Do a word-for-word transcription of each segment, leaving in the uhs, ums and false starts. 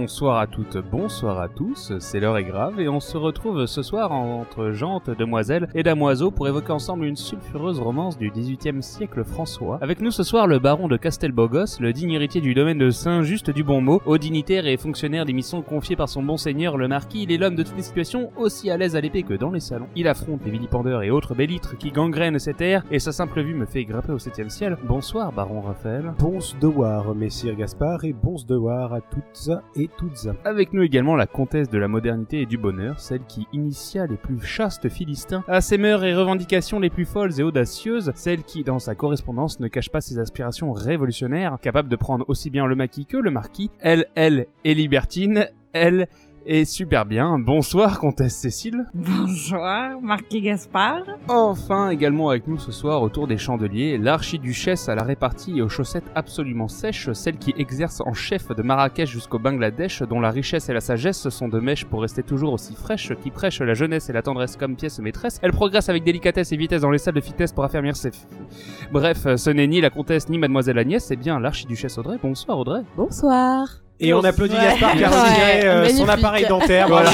Bonsoir à toutes, bonsoir à tous, c'est l'heure est grave et on se retrouve ce soir entre gentes, demoiselles et damoiseaux pour évoquer ensemble une sulfureuse romance du dix-huitième siècle françois. Avec nous ce soir le baron de Castelbogos, le digne héritier du domaine de Saint-Just du Bon-Mot, haut dignitaire et fonctionnaire des missions confiées par son bon seigneur le marquis. Il est l'homme de toutes les situations, aussi à l'aise à l'épée que dans les salons. Il affronte les vilipendeurs et autres bellitres qui gangrènent cette terre et sa simple vue me fait grimper au septième ciel. Bonsoir baron Raphaël. Bonsoir messire Gaspard et bonsoir à toutes et toutes. Avec nous également la comtesse de la modernité et du bonheur, celle qui initia les plus chastes philistins à ses mœurs et revendications les plus folles et audacieuses, celle qui dans sa correspondance ne cache pas ses aspirations révolutionnaires, capable de prendre aussi bien le maquis que le marquis. Elle, elle est libertine, elle est super bien. Bonsoir comtesse Cécile. Bonsoir marquis Gaspard. Enfin également avec nous ce soir autour des chandeliers, l'archiduchesse à la répartie et aux chaussettes absolument sèches, celle qui exerce en chef de Marrakech jusqu'au Bangladesh, dont la richesse et la sagesse sont de mèche pour rester toujours aussi fraîche, qui prêche la jeunesse et la tendresse comme pièce maîtresse. Elle progresse avec délicatesse et vitesse dans les salles de fitness pour affermir ses... Bref, ce n'est ni la comtesse ni mademoiselle Agnès, c'est bien l'archiduchesse Audrey. Bonsoir Audrey. Bonsoir. Et on applaudit ouais. Gaspard qui a retiré euh, son appareil dentaire. Voilà.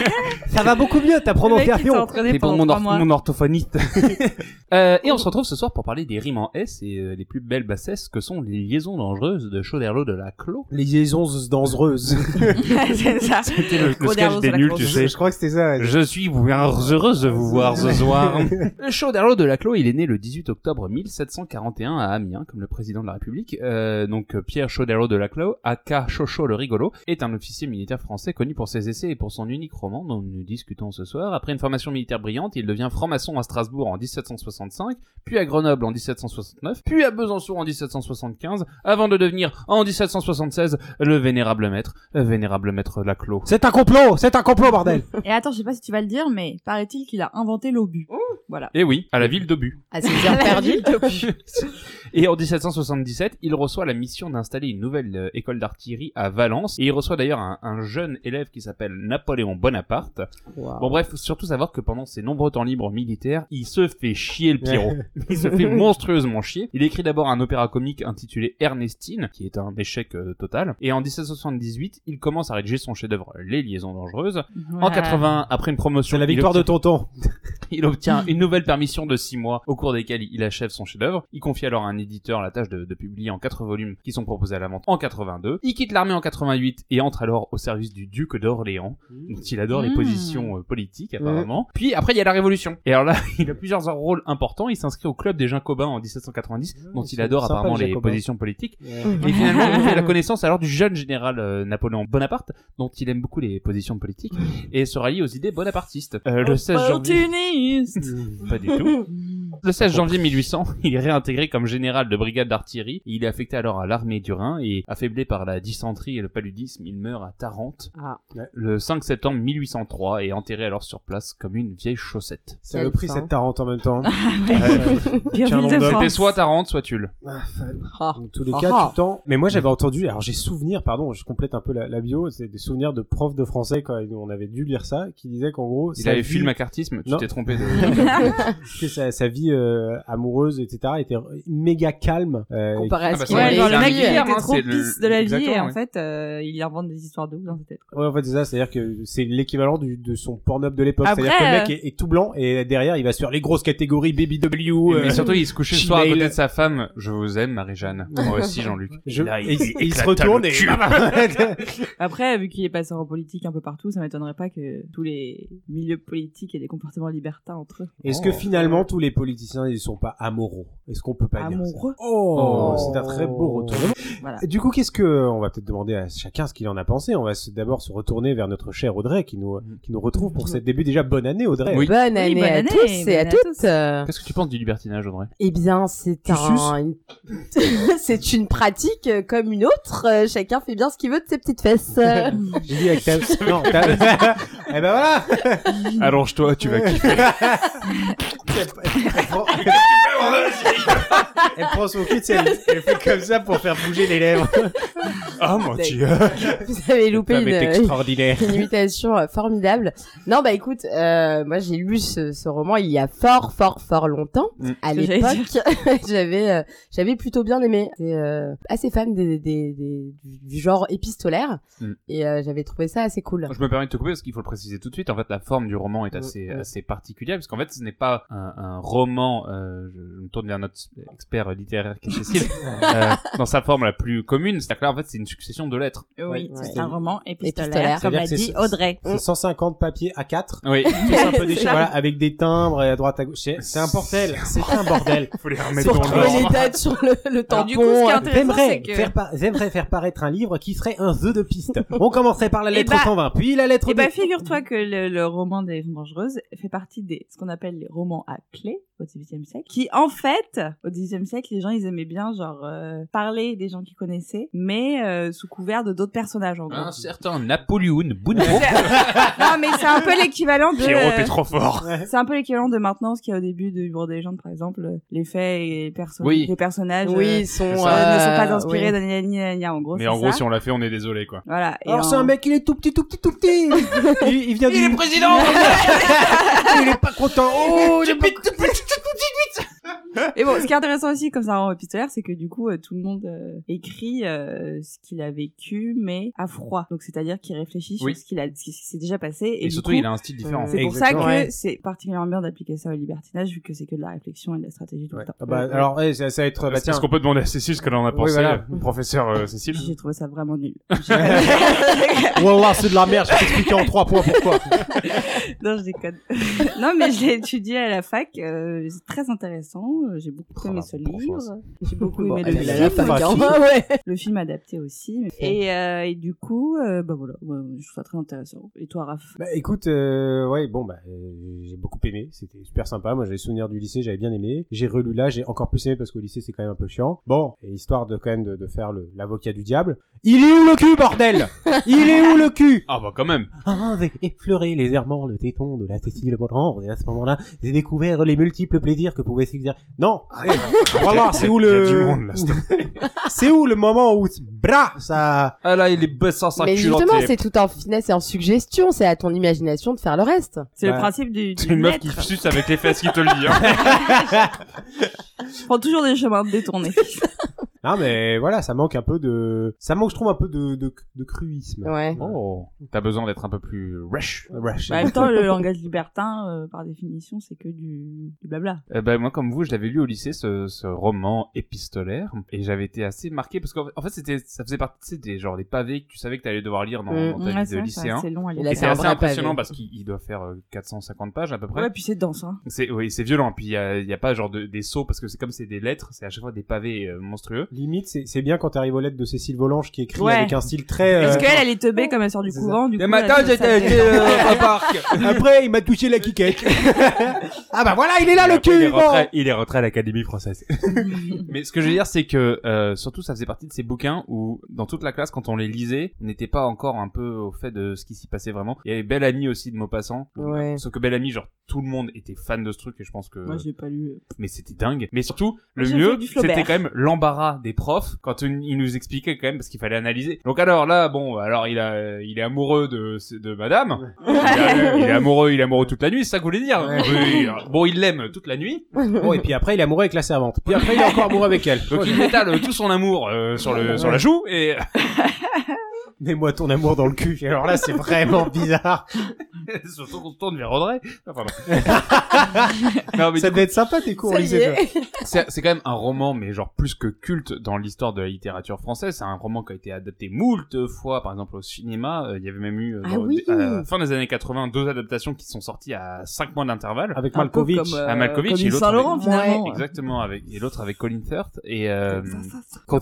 Ça va beaucoup mieux ta prononciation. C'est pour mon, or- mon orthophoniste. euh, et on se retrouve ce soir pour parler des rimes en S et euh, les plus belles bassesses que sont les liaisons dangereuses de Chauderlot de la Clos. Les liaisons dangereuses. C'est ça. C'était le, le sketch des nuls, tu sais. Je, je crois que c'était ça. Ouais. Je suis heureuse de vous voir ce soir. Le Chauderlot de la Clos, il est né le dix-huit octobre mille sept cent quarante et un à Amiens, comme le président de la République. Euh, donc Pierre Chauderlot de la Clos, aka Chocho le rigolo, est un officier militaire français connu pour ses essais et pour son unique roman dont nous discutons ce soir. Après une formation militaire brillante, il devient franc-maçon à Strasbourg en dix-sept cent soixante-cinq, puis à Grenoble en dix-sept cent soixante-neuf, puis à Besançon en dix-sept cent soixante-quinze, avant de devenir en dix-sept cent soixante-seize le vénérable maître, le vénérable maître Laclos. C'est un complot, c'est un complot bordel. Et attends, je sais pas si tu vas le dire, mais paraît-il qu'il a inventé l'obus. Oh. Voilà. Et oui, à la ville d'Obus. Ah, c'est bien perdu. Et en dix-sept cent soixante-dix-sept, il reçoit la mission d'installer une nouvelle euh, école d'artillerie à Valence, et il reçoit d'ailleurs un, un jeune élève qui s'appelle Napoléon Bonaparte. Wow. Bon bref, surtout savoir que pendant ses nombreux temps libres militaires, il se fait chier le Pierrot. Il se fait monstrueusement chier. Il écrit d'abord un opéra comique intitulé Ernestine, qui est un échec euh, total. Et en dix-sept cent soixante-dix-huit, il commence à rédiger son chef-d'œuvre Les Liaisons Dangereuses. Ouais. En quatre-vingts, après une promotion... C'est la victoire obtient... de tonton. Il obtient une nouvelle permission de six mois, au cours desquels il achève son chef-d'œuvre. Il confie alors à un éditeur la tâche de, de publier en quatre volumes qui sont proposés à la vente en quatre-vingt-deux. Il quitte l'armée en quatre-vingt-huit et entre alors au service du duc d'Orléans, mmh. dont il adore mmh. les positions euh, politiques apparemment. Mmh. Puis après il y a la Révolution. Et alors là, il a plusieurs rôles importants. Il s'inscrit au club des Jacobins en dix-sept cent quatre-vingt-dix, mmh, dont il adore apparemment les, les positions politiques. Ouais. Et finalement, il fait la connaissance alors du jeune général euh, Napoléon Bonaparte, dont il aime beaucoup les positions politiques, et se rallie aux idées bonapartistes. Euh, le seize janvier... Pas du tout. Le seize janvier mille huit cents, il est réintégré comme général de brigade d'artillerie. Il est affecté alors à l'armée du Rhin et affaibli par la dysenterie et le paludisme, il meurt à Tarente ah. le cinq septembre mille huit cent trois et enterré alors sur place comme une vieille chaussette. Ça a pris cette Tarente en même temps. C'était soit Tarente, soit Tulle. Ah, dans tous les cas, ah. tu t'en... Mais moi j'avais entendu, alors j'ai souvenir, pardon, je complète un peu la, la bio, c'est des souvenirs de profs de français quand on avait dû lire ça, qui disaient qu'en gros... Il avait vu le macartisme, tu non. t'es trompé de... que sa, sa vie euh, amoureuse, et cetera, était méga calme. Euh, Comparé à ce qu'il ouais, genre le mec il était trop pisse de la vie et en ouais. fait euh, il invente des histoires de ouf dans sa tête. Ouais, en fait c'est ça, c'est-à-dire que c'est l'équivalent du, de son Pornhub de l'époque. Après, c'est-à-dire que le mec est, est tout blanc et derrière il va sur les grosses catégories Baby W. Euh, mais surtout il se couchait le soir à côté de sa femme. Je vous aime Marie-Jeanne. Moi aussi Jean-Luc. Je... Là, il, il, il se retourne et... Après vu qu'il est passé en politique un peu partout, ça m'étonnerait pas que tous les milieux politiques aient des comportements libertins entre eux. Est-ce oh. que finalement tous les politiciens ils sont pas amoraux? Est-ce qu'on peut pas amoureux. dire ça? Oh, oh, c'est un très beau retour. Voilà. Du coup, qu'est-ce que on va peut-être demander à chacun ce qu'il en a pensé. On va se, d'abord se retourner vers notre cher Audrey qui nous qui nous retrouve pour cette début déjà bonne année Audrey. Oui. Bonne année, oui, bonne année à tous et à, à toutes. Qu'est-ce que tu penses du libertinage Audrey? Eh bien, c'est tu un une... c'est une pratique comme une autre. Chacun fait bien ce qu'il veut de ses petites fesses. J'ai dit avec ta non, ta... Eh ben voilà. Allonge-toi, tu vas kiffer. Elle prend son cul, elle, elle fait comme ça pour faire bouger les lèvres. Oh mon dieu. Vous avez loupé une, extraordinaire. une imitation euh, formidable. Non, bah écoute, euh, moi j'ai lu ce, ce roman il y a fort, fort, fort longtemps. Mm. À Ce l'époque, j'avais, euh, j'avais plutôt bien aimé. J'étais euh, assez fan des, des, des, du, du genre épistolaire mm. et euh, j'avais trouvé ça assez cool. Je me permets de te couper parce qu'il faut le préciser tout de suite. En fait, la forme du roman est assez, mm. assez particulière parce qu'en fait, ce n'est pas un, un roman. Euh, je, je me tourne vers notre expert littéraire qui est Cécile. euh, dans sa forme la plus commune, c'est-à-dire que là, en fait, c'est une succession de lettres. Oui, ouais, c'est ouais. un roman épistolaire, épistolaire comme a dit Audrey. C'est cent cinquante papiers A quatre. Oui. Tous un peu déchirés, voilà, avec des timbres à droite à gauche. C'est, c'est un bordel. C'est un bordel. Faut les remettre pour dans trouver l'ordre. les dates sur le, le tampon. Du coup, ce qui est intéressant, J'aimerais c'est que... faire, par... J'aimerais faire paraître un livre qui serait un jeu de piste. On commencerait par la lettre bah, cent vingt, puis la lettre Et deux. bah, figure-toi que le, le roman des Femmes Dangereuses fait partie des, ce qu'on appelle les romans à clé au dix-huitième siècle, qui, en fait, au dix-huitième siècle, les gens, ils aimaient bien, genre, euh, parler des gens qu'ils connaissaient, mais euh, sous couvert de d'autres personnages, en gros. Un certain Napoléon Bonaparte. Non, mais c'est un peu l'équivalent de... Pierrot, t'es trop fort. C'est un peu l'équivalent de maintenant, ce qu'il y a au début de Bureau des légendes, par exemple, les faits et les, perso- Oui. les personnages Oui, euh, sont, euh, euh, ne sont pas inspirés oui. d'un gna gna gna, en gros, Mais c'est en gros, ça. si on l'a fait, on est désolé, quoi. Voilà. Et Alors en... c'est un mec, il est tout petit, tout petit, tout petit. il, il vient Il du... est président. il est pas content. Oh, il est pas... Et bon, ce qui est intéressant aussi, comme ça, en épistolaire, c'est que du coup, euh, tout le monde euh, écrit euh, ce qu'il a vécu, mais à froid. Donc, c'est-à-dire qu'il réfléchit Oui. sur ce qu'il a, ce qui s'est déjà passé. Et, Et du surtout, coup, il a un style différent. c'est pour Exactement. ça que Ouais. c'est particulièrement bien d'appliquer ça au libertinage, vu que c'est que de la réflexion et de la stratégie tout Ouais. le temps. Ah bah, alors, ouais, ça, ça va être, bah, Est-ce tiens. qu'on peut demander à Cécile ce qu'elle en a pensé, voilà. euh, professeur euh, Cécile? J'ai trouvé ça vraiment nul. Wallah, c'est de la merde, je vais t'expliquer en trois points pourquoi. Non, je déconne. Non, mais je l'ai étudié à la fac. Euh, c'est très intéressant. Euh, J'ai beaucoup aimé Oh, ce bon livre. sens. J'ai beaucoup Bon, aimé elle le est à la film. fac, hein. aussi. Ouais. Le film adapté aussi. Et, euh, et du coup, euh, bah voilà, ouais, je trouve ça très intéressant. Et toi, Raph? Bah écoute, euh, ouais, bon, bah, euh, j'ai beaucoup aimé, c'était super sympa. Moi, j'ai les souvenirs du lycée, j'avais bien aimé. J'ai relu là, j'ai encore plus aimé parce qu'au lycée, c'est quand même un peu chiant. Bon, et histoire de quand même de, de faire le, l'avocat du diable. Il est où le cul, bordel? Il est où le cul? Ah bah quand même. Ah, j'ai effleuré légèrement le téton de la Cécile Baudran, et à ce moment-là, j'ai découvert les multiples plaisirs que pouvait s'exercer. Non! Voilà, c'est où Il y a le... du monde, là. C'est où le moment où, bra, ça... Ah là, il est baissant sa Mais culotte. justement, et- c'est tout en finesse et en suggestion. C'est à ton imagination de faire le reste. C'est Bah, le principe du, du C'est une meuf maître. qui suce avec les fesses qui te le dit, hein. Prends toujours des chemins détournés. Non, mais voilà, ça manque un peu de... Ça manque, je trouve, un peu de, de, de cruisme. Ouais. Oh. T'as besoin d'être un peu plus rush. Rush. Bah, en même temps, le langage libertin, euh, par définition, c'est que du, du blabla. Euh, bah, moi, comme vous, je l'avais lu au lycée, ce, ce roman épistolaire, et j'avais été assez marqué parce qu'en fait, en fait, c'était, ça faisait partie, tu sais, des, genre, des pavés que tu savais que t'allais devoir lire dans, Mm. dans ta Ouais, vie c'est de vrai, lycéen. c'est long à Et lire. là, Et c'est c'est un assez vrai impressionnant pavé. parce qu'il il doit faire euh, quatre cent cinquante pages à peu près. Ouais, puis c'est dense, hein. C'est, oui, c'est violent. Puis il y a, il y a pas genre de, des sauts parce que c'est comme c'est des lettres, c'est à chaque fois des pavés euh, monstrueux. Limite, c'est, c'est bien quand t'arrives aux lettres de Cécile Volange qui écrit Ouais. avec un style très... euh, Parce qu'elle, elle est teubée comme elle sort du C'est couvent, du coup. Le matin, elle- j'étais ça été fait- euh, au parc. Après, il m'a touché la quiquette. Ah bah voilà, il est là, Et le après, il est cul, rentré, bon. il est rentré à l'Académie française. Mais ce que je veux dire, c'est que euh, surtout, ça faisait partie de ces bouquins où, dans toute la classe, quand on les lisait, on n'était pas encore un peu au fait de ce qui s'y passait vraiment. Il y avait Belle Amie aussi de Maupassant. Ouais. Sauf que Belle Amie, genre, tout le monde était fan de ce truc et je pense que... Moi, j'ai pas lu. Mais c'était dingue. Mais surtout, le J'ai mieux, fait du Flaubert. c'était quand même l'embarras des profs quand une- ils nous expliquaient quand même parce qu'il fallait analyser. Donc alors là, bon, alors il a, il est amoureux de, de madame. Il, a- il est amoureux, il est amoureux toute la nuit, c'est ça que vous voulez dire? Ouais. Oui. alors, Bon, il l'aime toute la nuit. Bon, et puis après, il est amoureux avec la servante. Puis après, il est encore amoureux avec elle. Donc il étale tout son amour euh, sur le, sur la joue et Mets-moi ton amour dans le cul. Et alors là, c'est vraiment bizarre. surtout qu'on se tourne vers Audrey. Enfin, non. Non, mais Ça du coup, devait être sympa, tes cours au Ça y lycée. est. toi. c'est, c'est quand même un roman, mais genre plus que culte dans l'histoire de la littérature française. C'est un roman qui a été adapté moult fois, par exemple au cinéma. Euh, Il y avait même eu euh, Ah dans- oui. à la fin des années quatre-vingts deux adaptations qui sont sorties à cinq mois d'intervalle. Avec Un peu Malkovich. comme, euh, À Malkovich comme et une l'autre Saint-Laurent, avec- finalement. Exactement, avec et l'autre avec Colin Firth et euh, Ça, ça, ça. quand-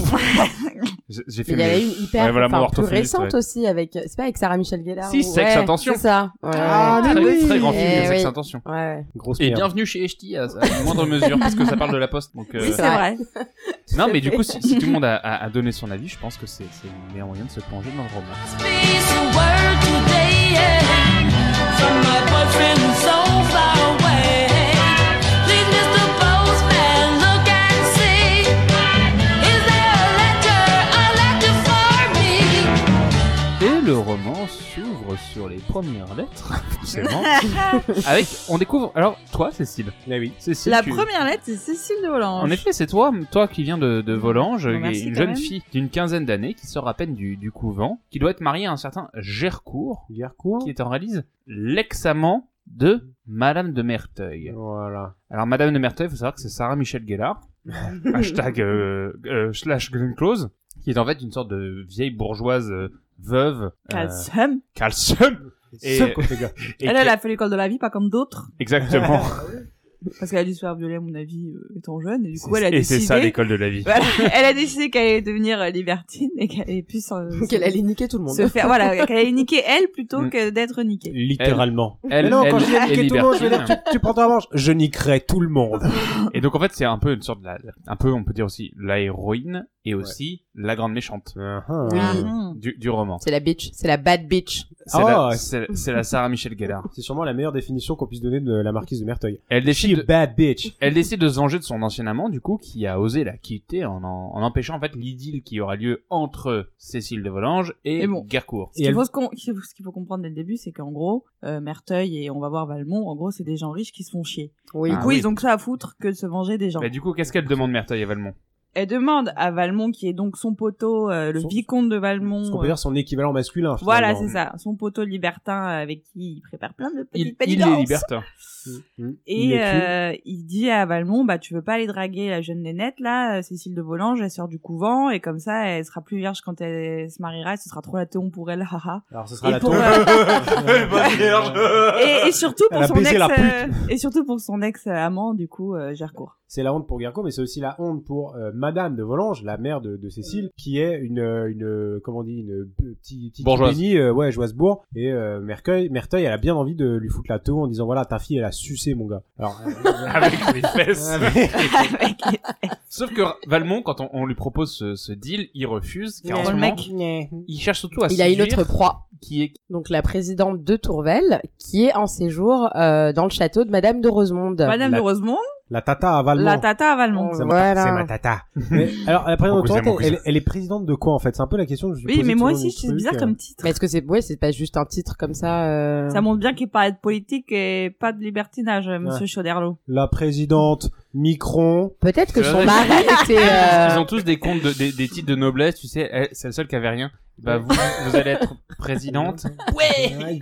j'ai j'ai fait Il y en a mes- une hyper, Ouais, voilà, mon enfin, plus orthophoniste, récente ouais. aussi avec, c'est pas avec Sarah Michel Gellar. Si, ou- Sex, ouais, Attention. C'est ça. Ouais, Ah, ouais. mais très, oui. très grand film Eh de Sex oui. Attention. Ouais. Grosse Et merde. bienvenue chez Echti à, à une moindre mesure puisque ça parle de la poste. Donc, euh, Oui, c'est vrai. non, mais du coup, si, si tout le monde a, a, a donné son avis, je pense que c'est c'est le meilleur moyen de se plonger dans le roman. Speaks a word today, yeah, from my boyfriend so far away. Please, Mister Postman, look and le roman s'ouvre sur les premières lettres, forcément. Avec, on découvre, alors, toi, Cécile. Ah oui. Cécile, La tu- première lettre, c'est Cécile de Volanges. En effet, c'est toi, toi qui viens de, de Volanges, Bon, qui merci est une quand jeune même. fille d'une quinzaine d'années qui sort à peine du, du couvent, qui doit être mariée à un certain Gercourt, Gercourt. qui est en réalise l'ex-amant de Madame de Merteuil. Voilà. Alors, Madame de Merteuil, faut savoir que c'est Sarah Michel Gellar, hashtag euh, euh, slash Glenn Close, qui est en fait une sorte de vieille bourgeoise euh, veuve. Calcium. Calcium. Et, Ce côté gars. et Elle, qui- elle a fait l'école de la vie, pas comme d'autres. Exactement. Parce qu'elle a dû se faire violer, à mon avis, euh, étant jeune. Et du coup, elle a Et c'est décidé... ça l'école de la vie. Voilà, elle a décidé qu'elle allait devenir euh, libertine et qu'elle allait plus s'en- Qu'elle allait niquer tout le monde. se faire, voilà, qu'elle allait niquer elle plutôt Mm. que d'être niquée. Littéralement. Elle, Mais non, elle quand je vais est niquer tout le monde, je vais dire, libertine. tu, tu prends ta revanche. Je niquerai tout le monde. Et donc en fait c'est un peu une sorte de la, un peu on peut dire aussi la héroïne et aussi la grande méchante Oui. Mhm. du, du roman. C'est la bitch. C'est la bad bitch. C'est Ah, la, c'est, c'est la Sarah Michel Gellar. C'est sûrement la meilleure définition qu'on puisse donner de la marquise de Merteuil. Elle She décide, a de, bad bitch. elle décide de se venger de son ancien amant du coup qui a osé la quitter en, en, en empêchant en fait l'idylle qui aura lieu entre Cécile de Volanges et Et bon. Gercourt. Ce Et qu'il elle- faut, se con- ce qu'il faut comprendre dès le début, c'est qu'en gros, euh, Merteuil et on va voir Valmont, en gros, c'est des gens riches qui se font chier. Oui. Ah du coup, oui. ils ont que ça à foutre que de se venger des gens. Bah, du coup qu'est-ce qu'elle demande Merteuil à Valmont? Elle demande à Valmont, qui est donc son poteau, euh, le Son- vicomte de Valmont. Ce qu'on peut euh, dire son équivalent masculin. Voilà, finalement. c'est ça. Son poteau libertin avec qui il prépare plein de Il, petites il est pénitences. libertin. Mm. Il Et est cul. euh, il dit à Valmont, bah tu veux pas aller draguer la jeune nénette là, euh, Cécile de Volanges, elle sort du couvent et comme ça elle sera plus vierge quand elle se mariera, et ce sera trop la théon pour elle, haha. Alors ce sera Et la pour, tombe. Et, et surtout Elle pour a son baisé ex, la pute. euh, et surtout pour son ex amant du coup euh, Gercourt. C'est la honte pour Gercourt, mais c'est aussi la honte pour euh, Madame de Volanges, la mère de, de Cécile, qui est une, euh, une, euh, comment on dit, une petite, petite Bourgeoise. bénie, euh, ouais, Joisbourg. Et euh, Merteuil, Merteuil, elle a bien envie de lui foutre la taux en disant voilà, ta fille, elle a sucé mon gars. Alors, euh, Avec les fesses. Avec les- Sauf que Valmont, quand on, on lui propose ce, ce deal, il refuse, car en Pour ce le moment, mec. il cherche surtout à Il a une séduire, autre proie. qui est Donc la présidente de Tourvel, qui est en séjour euh, dans le château de Madame de Rosemonde. Madame La- de Rosemonde, la tata à Valmont. la tata à Valmont. C'est ma- Voilà. c'est ma tata. Mais, alors, la présidente de Mon cousin, Tourette, mon cousin. elle, elle est présidente de quoi en fait? C'est un peu la question que je me suis Oui, posée mais tout moi au long aussi, du c'est truc, bizarre euh. comme titre. Mais est-ce que c'est, ouais, c'est pas juste un titre comme ça euh... Ça montre bien qu'il parle de politique et pas de libertinage, monsieur Chauderlot. La présidente Micron. Peut-être que C'est son vrai. mari était. euh, Ils ont tous des comptes, de, des, des titres de noblesse, tu sais, elle, c'est le seul qui avait rien. Bah vous, vous allez être présidente. Ouais.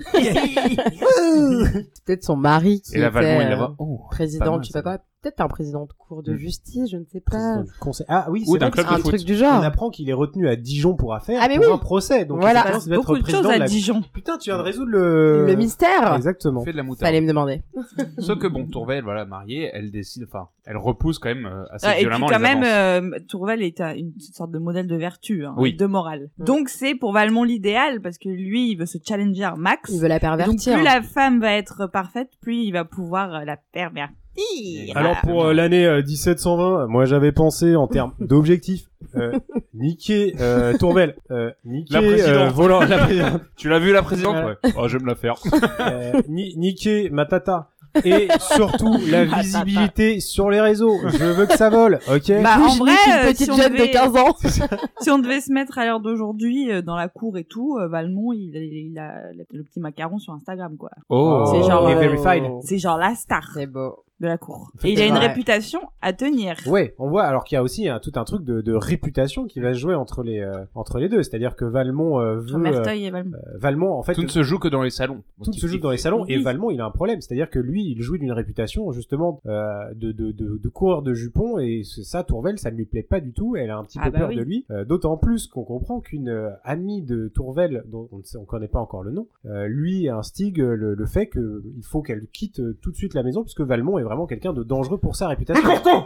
Peut-être son mari qui Et la était Valmont, il la euh, voit. Oh, président, pas mal, je sais pas ça. quoi. Peut-être un président de cour de Mm. justice, je ne sais pas. Président du conseil. Ah oui, Ou c'est d'un vrai que club de Un foot. truc du on genre. apprend qu'il est retenu à Dijon pour affaire, Ah, mais pour oui. un procès. Donc Voilà. il Il pense passe d'être beaucoup de président choses à la- Dijon. Putain, tu viens de résoudre le... Le mystère. Exactement. Fait de la moutarde. Fallait me demander. Sauf que bon, Tourvel, voilà, mariée, elle décide, enfin, elle repousse quand même euh, assez Ah, et puis violemment quand les même, avances. euh, Tourvel est un- une sorte de modèle de vertu, hein, Oui. de morale. Mm. Donc c'est pour Valmont l'idéal, parce que lui, il veut se challenger un max. Il veut la Donc pervertir. plus la femme va être parfaite, plus il va pouvoir euh, la pervertir. Alors pour euh, l'année euh, dix-sept cent vingt, moi j'avais pensé en termes d'objectifs, euh, niquer euh, Tourvel, euh, niquer La présidente. euh, Volant- la présidente, Tu l'as vu la présidente? Ouais. Ouais. Oh, je vais me la faire. euh, ni- niquer ma tata. Et surtout la Ma visibilité sur les réseaux. Je veux que ça vole, ok? Bah, Oui, en je vrai, nique une euh, petite si on jeune devait- de quinze ans. Si on devait se mettre à l'heure d'aujourd'hui euh, dans la cour et tout, euh, Valmont, il, il a le petit macaron sur Instagram, quoi. Oh. C'est genre, Et euh, verified. C'est genre la star C'est beau. de la cour. fait, Et il a c'est une vrai. réputation à tenir. Ouais, on voit alors qu'il y a aussi hein, tout un truc de, de réputation qui va se jouer entre les euh, entre les deux. C'est-à-dire que Valmont euh, Entre veut euh, Merteuil et Valmont. Valmont en fait Tout ne se joue que dans les salons. tout se joue dans les salons et Oui. Valmont il a un problème, c'est-à-dire que lui il jouit d'une réputation justement euh, de, de, de, de coureur de jupons et c'est ça Tourvel ça ne lui plaît pas du tout, elle a un petit Ah peu bah peur oui. de lui, euh, d'autant plus qu'on comprend qu'une euh, amie de Tourvel dont on ne sait, on connaît pas encore le nom, euh, lui instigue euh, le, le fait que il faut qu'elle quitte euh, tout de suite la maison puisque Valmont est vraiment quelqu'un de dangereux pour sa réputation.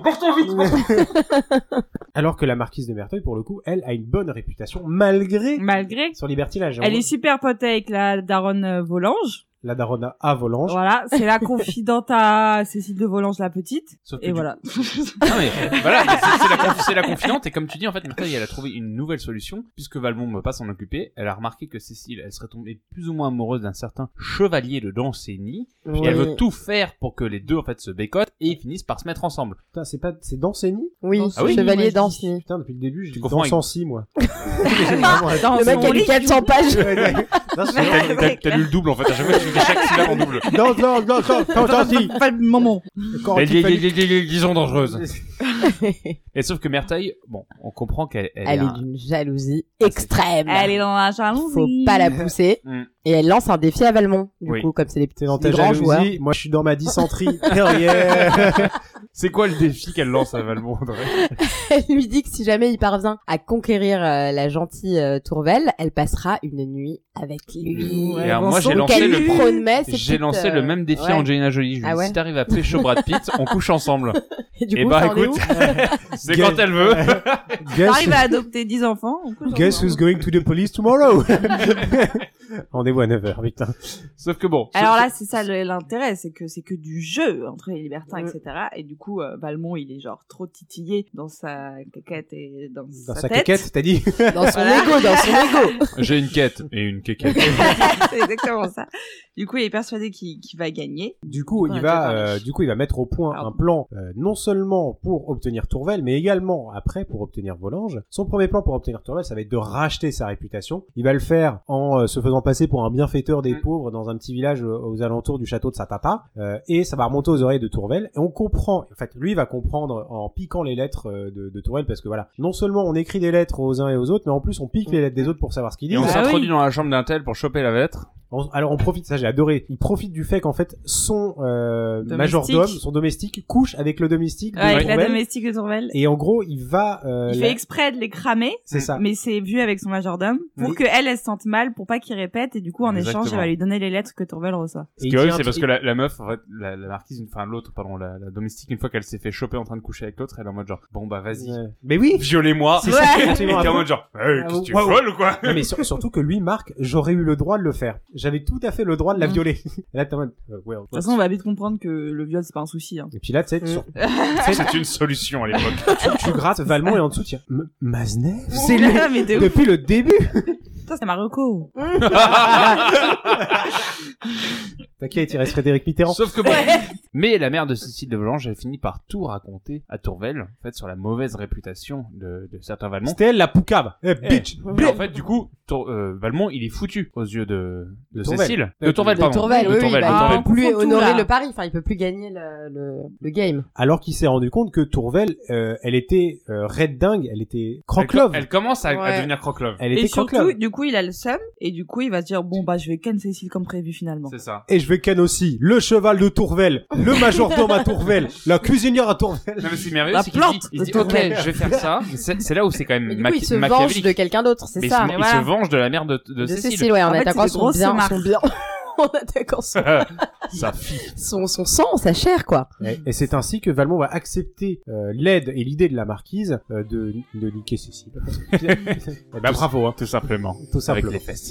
Alors que la marquise de Merteuil pour le coup elle a une bonne réputation malgré Malgré. son libertinage. Elle est super pote avec la daronne euh, Volanges. la daronne à Volanges. Voilà, c'est la confidente à Cécile de Volanges, la petite. Sauf que Et du- voilà. Non mais voilà, mais c'est, c'est, la, conf- c'est la confidente et comme tu dis en fait, Merteuil elle a trouvé une nouvelle solution puisque Valmont ne veut pas s'en occuper. Elle a remarqué que Cécile, elle serait tombée plus ou moins amoureuse d'un certain chevalier de Danceny Oui. et elle veut tout faire pour que les deux en fait se bécotent et finissent par se mettre ensemble. Putain, c'est pas, c'est Danceny? Oui, Ah oui, Chevalier moi, je dis- Danceny. Putain, depuis le début, je Tu dis confonds avec- Dansancy, moi. Dans Le mec son a lu lit. quatre cents pages. Non, c'est- T'as, t'as- t'as lu le double en fait, à chaque fois tu fais chaque syllabe en double. non, non, non, non, Dansancy. Pas le moment. Quand Les il fallait- liaisons dangereuses. Et sauf que Merteuil, bon, on comprend qu'elle elle Elle est est un- d'une jalousie Ah, c'est- extrême. Elle est dans la jalousie. Faut pas la pousser. Mm. Et elle lance un défi à Valmont. Du Oui. coup, comme c'est des T'es petits dans des ta grands jalousie, joueurs. moi je suis dans ma dysenterie. Hell yeah. C'est quoi le défi qu'elle lance à Valmont, Audrey? Elle lui dit que si jamais il parvient à conquérir euh, la gentille euh, Tourvel, elle passera une nuit avec lui. Et alors, moi, bon j'ai sang. Donc lancé elle le lui promet ses J'ai petites, lancé euh, le même défi ouais. à Angelina Jolie. Je lui ai Ah dit, ouais. si t'arrives à pécho Brad Pitt, on couche ensemble. Et du Et coup, bah ça en est écoute, où c'est quand elle veut. Guess, T'arrives à adopter dix enfants. on couche guess ensemble. who's going to the police tomorrow? Rendez-vous à neuf heures, putain. Sauf que bon. Alors sauf- là, c'est ça le- l'intérêt, c'est que c'est que du jeu entre les libertins, Mm. et cetera. Et du coup, euh, Valmont, il est genre trop titillé dans sa caquette et dans, Dans sa, sa tête. quéquette, t'as dit? dans son Voilà. ego, dans son ego. J'ai une quête et une quéquette. C'est exactement ça. Du coup, il est persuadé qu'il qu'il va gagner. Du coup, On a il déjà va, parlé. euh, du coup, il va mettre au point Pardon. un plan, euh, non seulement pour obtenir Tourvel, mais également après pour obtenir Volanges. Son premier plan pour obtenir Tourvel, ça va être de racheter sa réputation. Il va le faire en euh, se faisant passer pour un bienfaiteur des Mm. pauvres dans un petit village euh, aux alentours du château de Satata, euh, et ça va remonter aux oreilles de Tourvel. Et on comprend, en fait, lui il va comprendre en piquant les lettres euh, de, de Tourvel, parce que voilà, non seulement on écrit des lettres aux uns et aux autres, mais en plus on pique les lettres des autres pour savoir ce qu'ils Et disent. on Ah s'introduit oui. dans la chambre d'un tel pour choper la lettre. On- Alors on profite, ça j'ai adoré, il profite du fait qu'en fait son euh, Domestique. majordome, son domestique, couche avec le domestique de Ouais, avec la Tourvel. domestique de Tourvel. Et en gros, il va... euh, Il la- fait exprès de les cramer. C'est ça. Mais c'est vu avec son majordome pour Oui. que elle, elle se sente mal, pour pas qu'il répète, et du coup, en Exactement. échange, elle va lui donner les lettres que Tourvel reçoit. Ce Et qui il est horrible, dit un c'est parce truc- que la, la meuf, en fait, la, la marquise, une- enfin l'autre, pardon, la, la domestique, une fois qu'elle s'est fait choper en train de coucher avec l'autre, elle est en mode genre, bon bah vas-y, Ouais. Mais oui. violez-moi. C'est Ouais. ça, Et absolument. t'es en mode genre, hey, qu'est-ce que tu es Ouais, ouais. folle ou quoi? Non, mais sur- surtout que lui, Marc, j'aurais eu le droit de le faire. J'avais tout à fait le droit de la Mhm. violer. Et là, t'es en mode, euh, ouais, De toute façon, on va vite comprendre que le viol, c'est pas un souci. Hein. Et puis là, tu sais, Mm. sur- C'est une solution à l'époque. tu, tu grattes Valmont et en dessous, tu dis, M- Maznev? C'est lui. mais de ouf. Depuis le début. Putain, c'est Marocco. T'inquiète, il reste Frédéric Mitterrand. Sauf que bon. Mais la mère de Cécile de Volanges, elle finit par tout raconter à Tourvel, en fait, sur la mauvaise réputation de, de certains Valmont. C'était elle, la poucave. Eh, Eh, bitch. Mais en fait, du coup, Tour- euh, Valmont, il est foutu aux yeux de, de Tourvel. Cécile. De- De Tourvel, De pardon. Tourvel, de oui, oui, Tourvel, bah, de Ah, il Tourvel. peut plus confond tout, honorer là. le pari. Enfin, il peut plus gagner le, le, le game. Alors qu'il s'est rendu compte que Tourvel, euh, elle était euh, red dingue, elle était croque-love. Elle, elle commence à, à Ouais. devenir croque-love. Elle Et était surtout, croque-love. du coup, il a le seum, et du coup, il va se dire, bon, bah, je vais ken Cécile comme prévu, finalement. C'est ça. Et je vais ken aussi le cheval de Tourvel, le majordome à Tourvel, la cuisinière à Tourvel. Non, mais c'est merveilleux, La c'est qu'il se dit, plante il de se dit, ok, Tourvel. je vais faire ça. Mais C'est c'est là où c'est quand même Mais du coup, maqui- il se venge machiavélique. de quelqu'un d'autre, c'est Mais ça. il, se, Mais il se voilà. venge de la mère de, de, De Cécile. Cécile, ouais, en, En fait, attaquant c'est des son grosses bien, marques. son bien. En attaquant son, Sa fille. son, son sang, sa chair, quoi. Et, et c'est ainsi que Valmont va accepter euh, l'aide et l'idée de la marquise euh, de, de niquer Cécile. Eh ben, bravo, hein, Tout simplement. tout Avec simplement. les fesses.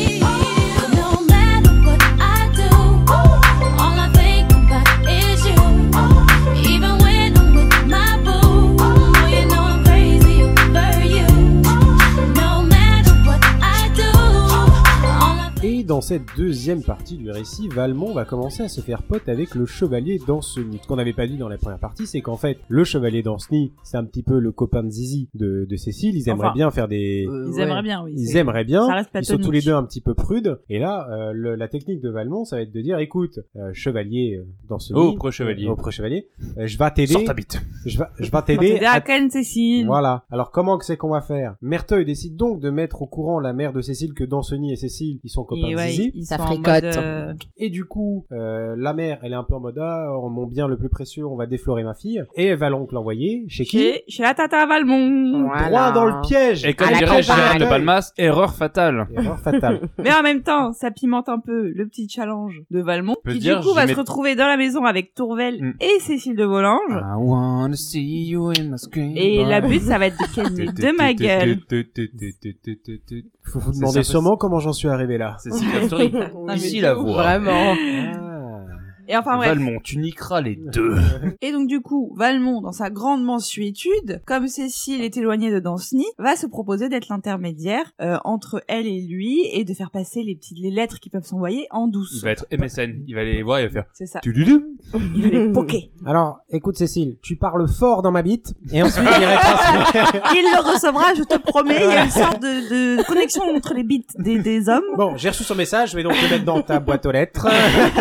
No matter what I do, all I think about is you. Even when I'm with my boo, oh, you know I'm crazy over you. No matter what I do, all I Et dans cette deuxième partie du récit, Valmont va commencer à se faire pote avec le chevalier Danceny. Ce qu'on n'avait pas dit dans la première partie, c'est qu'en fait, le chevalier Danceny, c'est un petit peu le copain de Zizi de, de Cécile. Ils aimeraient Enfin, bien faire des... Euh, Ils ouais. aimeraient bien, oui. Ils c'est- aimeraient bien, Ça reste ils sont tous platonique. les deux un petit peu prudes. Et là, euh, le- la technique de Valmont, ça va être de dire, écoute, euh, chevalier euh, Danceny, Oh, preux-chevalier. euh, oh, preux-chevalier, euh, je vais t'aider, Sors ta bite. je vais, je vais On va t'aider t'aider à ken Cécile. Voilà. Alors comment que c'est qu'on va faire? Merteuil décide donc de mettre au courant la mère de Cécile que Danceny et Cécile, ils sont copains Et de ouais, Zizi. ils Ça sont en fricote. mode, euh, Et du coup, euh, la mère, elle est un peu en mode ah, oh, mon bien le plus précieux, on va déflorer ma fille. Et elle va donc l'envoyer chez qui? Chez, chez la tata Valmont. Voilà. Droit dans le piège. Et comme À la dirait Gérard campagne. de Balmas, erreur fatale. Erreur fatale. Mais en même temps, ça pimente un peu le petit challenge de Valmont, Peut qui dire, du coup va je se mets- retrouver dans la maison avec Tourvel Mm. et Cécile de Volanges. I wanna see you in my screen. Et la but, ça va être de ken les deux ma gueule. Faut vous C'est demander ça, sûrement comment j'en suis arrivé là. C'est Secret Story. mais Ici de la ouf. voix. Vraiment. Ah. Et enfin bref. Valmont, tu niqueras les deux. Et donc du coup, Valmont, dans sa grande mansuétude, comme Cécile est éloignée de Danceny, va se proposer d'être l'intermédiaire euh, entre elle et lui et de faire passer les petites les lettres qui peuvent s'envoyer en Il douce. va être M S N. Il va aller les voir, il va faire. C'est ça. Tududou. Il va les poker. Alors, écoute Cécile, tu parles fort dans ma bite, et ensuite j'irai transférer. Il le recevra, je te promets. Il y a une sorte de, de connexion entre les bits des, des hommes. Bon, j'ai reçu son message, je vais donc le mettre dans ta boîte aux lettres.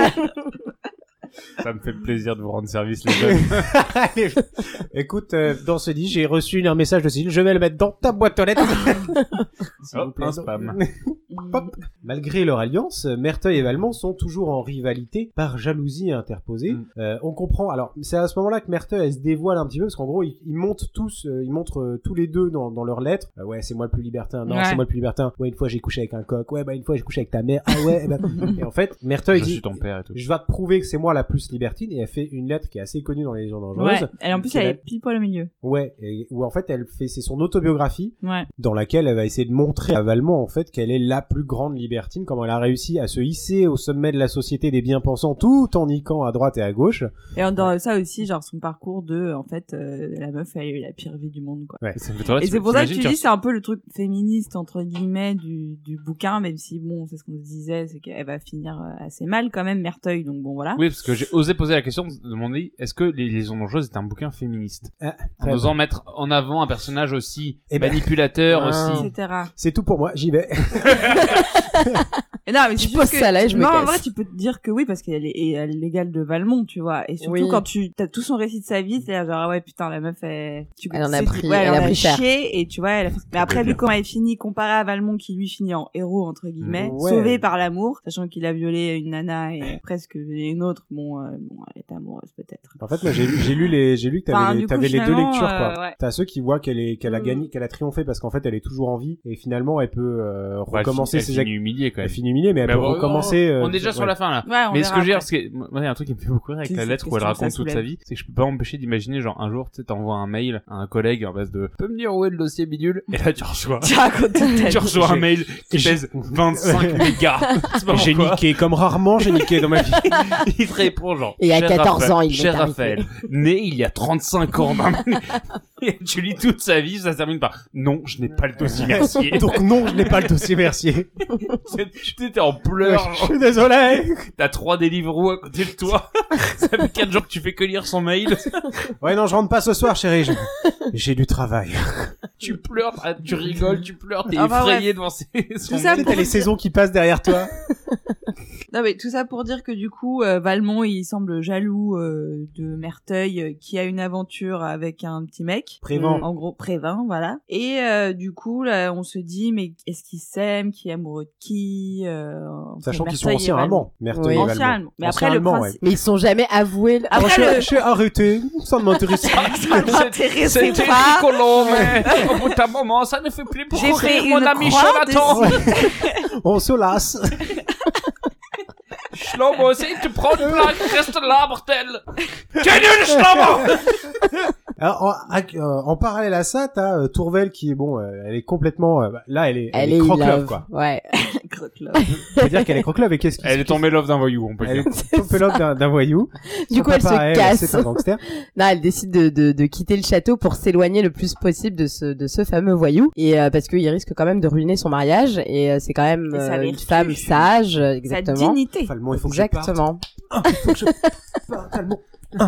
Ça me fait plaisir de vous rendre service, les jeunes. Allez, écoute, euh, dans ce dit, j'ai reçu un message de Cécile, je vais le mettre dans ta boîte aux lettres. S'il vous Hop, plaît. un spam. Hop. Malgré leur alliance, Merteuil et Valmont sont toujours en rivalité par jalousie interposée. Mm. Euh, on comprend. Alors, c'est à ce moment-là que Merteuil elle se dévoile un petit peu parce qu'en gros, ils, ils montent tous, euh, ils montrent euh, tous les deux dans, dans leurs lettres. Euh, ouais, c'est moi le plus libertin. Non, Ouais. c'est moi le plus libertin. Ouais, une fois j'ai couché avec un coq. Ouais, bah une fois j'ai couché avec ta mère. Ah ouais. eh ben... et en fait, Merteuil Je dit, suis ton père et tout. je vais te prouver que c'est moi la plus libertine. Et elle fait une lettre qui est assez connue dans les légendes dangereuses. Ouais. Et en plus, C'est elle la- est pile poil au milieu. Ouais, et, où en fait elle fait, c'est son autobiographie Ouais. dans laquelle elle va essayer de montrer à Valmont en fait qu'elle est la plus grande libertine, comment elle a réussi à se hisser au sommet de la société des bien-pensants tout en niquant à droite et à gauche. Et dans ça aussi, genre son parcours de, en fait, euh, la meuf elle a eu la pire vie du monde, quoi. Ouais. Ça me fait trop rire, Et tu- c'est pour ça que t'imagines tu qu'il dis, c'est un peu le truc féministe, entre guillemets, du, du bouquin, même si, bon, c'est ce qu'on se disait, c'est qu'elle va finir euh, assez mal, quand même, Merteuil, donc bon, voilà. Oui, parce que j'ai osé poser la question de demander est-ce que Les Légendes dangereuses est un bouquin féministe Ah, en très osant mettre en avant un personnage aussi Eh ben- manipulateur, Ah. aussi. et cetera. C'est tout pour moi, j'y vais. Et non, mais Je c'est pose juste que, ça là et je me non, en casse. vrai, tu peux te dire que oui, parce qu'elle est, et elle est l'égale de Valmont, tu vois. Et surtout Oui. quand tu, t'as tout son récit de sa vie, c'est genre, ah ouais, putain, la meuf, elle, tu, Elle en a c'est- pris- ouais, elle a en pris cher. chié, et tu vois, elle a fait... Mais après, vu comment elle finit, comparé à Valmont, qui lui finit en héros, entre guillemets, Ouais. sauvé par l'amour, sachant qu'il a violé une nana et presque violé une autre, bon, euh, bon, elle est amoureuse peut-être. En fait, moi, j'ai, j'ai lu les, j'ai lu que t'avais, Enfin, les, du coup, t'avais les deux finalement, lectures, quoi. euh, ouais. T'as ceux qui voient qu'elle est, qu'elle a Mm. gagné, qu'elle a triomphé parce qu'en fait, elle est toujours en vie et finalement, elle peut euh, Ouais, elle recommencer finit- ses elle actes. finit humiliée quand Elle même. finit humiliée, mais elle Mais peut bon, recommencer. euh, on est déjà sur ouais. la fin là. Ouais, on Mais ce que verra je veux dire, après. c'est que moi, il y a un truc qui me fait beaucoup rire avec Qu'est-ce- la lettre où elle qu'est-ce que ça raconte toute sa soulève vie, c'est que je peux pas m'empêcher d'imaginer genre un jour, tu sais, t'envoies un mail à un collègue en base de peux me dire où est le dossier bidule et là tu reçois Tu racontes toute ta tu vie. reçois un J'ai- mail qui j'ai- pèse vingt-cinq mégas. C'est pas J'ai pourquoi. niqué comme rarement j'ai niqué dans ma vie. Il te répond genre Et à cher quatorze Raphaël- ans, il m'est cher arrivé. Raphaël, né il y a trente-cinq ans. Et tu lis toute sa vie, ça se termine par non, je n'ai pas le dossier Mercier. Donc non, je n'ai pas le dossier Mercier. Tu étais en pleurs. Je suis désolé. T'as trois Deliveroo à côté de toi. Ça fait quatre jours que tu fais que lire son mail. Ouais, non, je rentre pas ce soir, chérie. je- J'ai du travail. Tu pleures, t'as- tu rigoles, tu pleures, t'es Ah bah effrayé devant ses, son Tout ça mail. T'as les saisons qui passent derrière toi. Non mais tout ça pour dire que du coup euh, Valmont il semble jaloux euh, de Merteuil euh, qui a une aventure avec un petit mec. Prévent. Euh, en gros Prévent voilà. Et euh, du coup là on se dit mais est-ce qu'ils s'aiment, qui est amoureux de qui euh, entre Sachant qu'ils sont Merteuil et anciens Valmont. amants. Merteuil Oui. et Anciens Valmont. allemands. Mais Anciens après le allemands, principe Mais ils sont jamais avoués. Après, Moi, je- le- je suis arrêté. Ça ne m'intéresse pas. ça ne m'intéressait C'était pas. rigolo, mais au bout d'un moment, ça ne fait plus pour J'ai fait rire, mon une ami croix Jonathan. dessus. On se lasse. Shlomo, si tu prends une plaque, reste là, mortel. T'es nul, Shlomo. Alors, en, à- euh, en parallèle à ça, t'as euh, Tourvel qui est bon, euh, elle est complètement, euh, bah, là, elle est, Elle elle est est in croque-love, love. quoi. Ouais. Croque-love. C'est-à-dire qu'elle est croque-love et qu'est-ce qui Elle est tombée love d'un voyou, on peut Elle dire. est tombée love d'un, d'un voyou. Du Son coup, elle papa, se casse. C'est un gangster. Non, elle décide de, de, de quitter le château pour s'éloigner le plus possible de ce, de ce fameux voyou. Et euh, parce qu'il risque quand même de ruiner son mariage. Et euh, c'est quand même Et sa euh, une vertu. femme sage, euh, Sa exactement. dignité. Falmont, il faut que je parte. Exactement. Il faut que je parte, Falmont.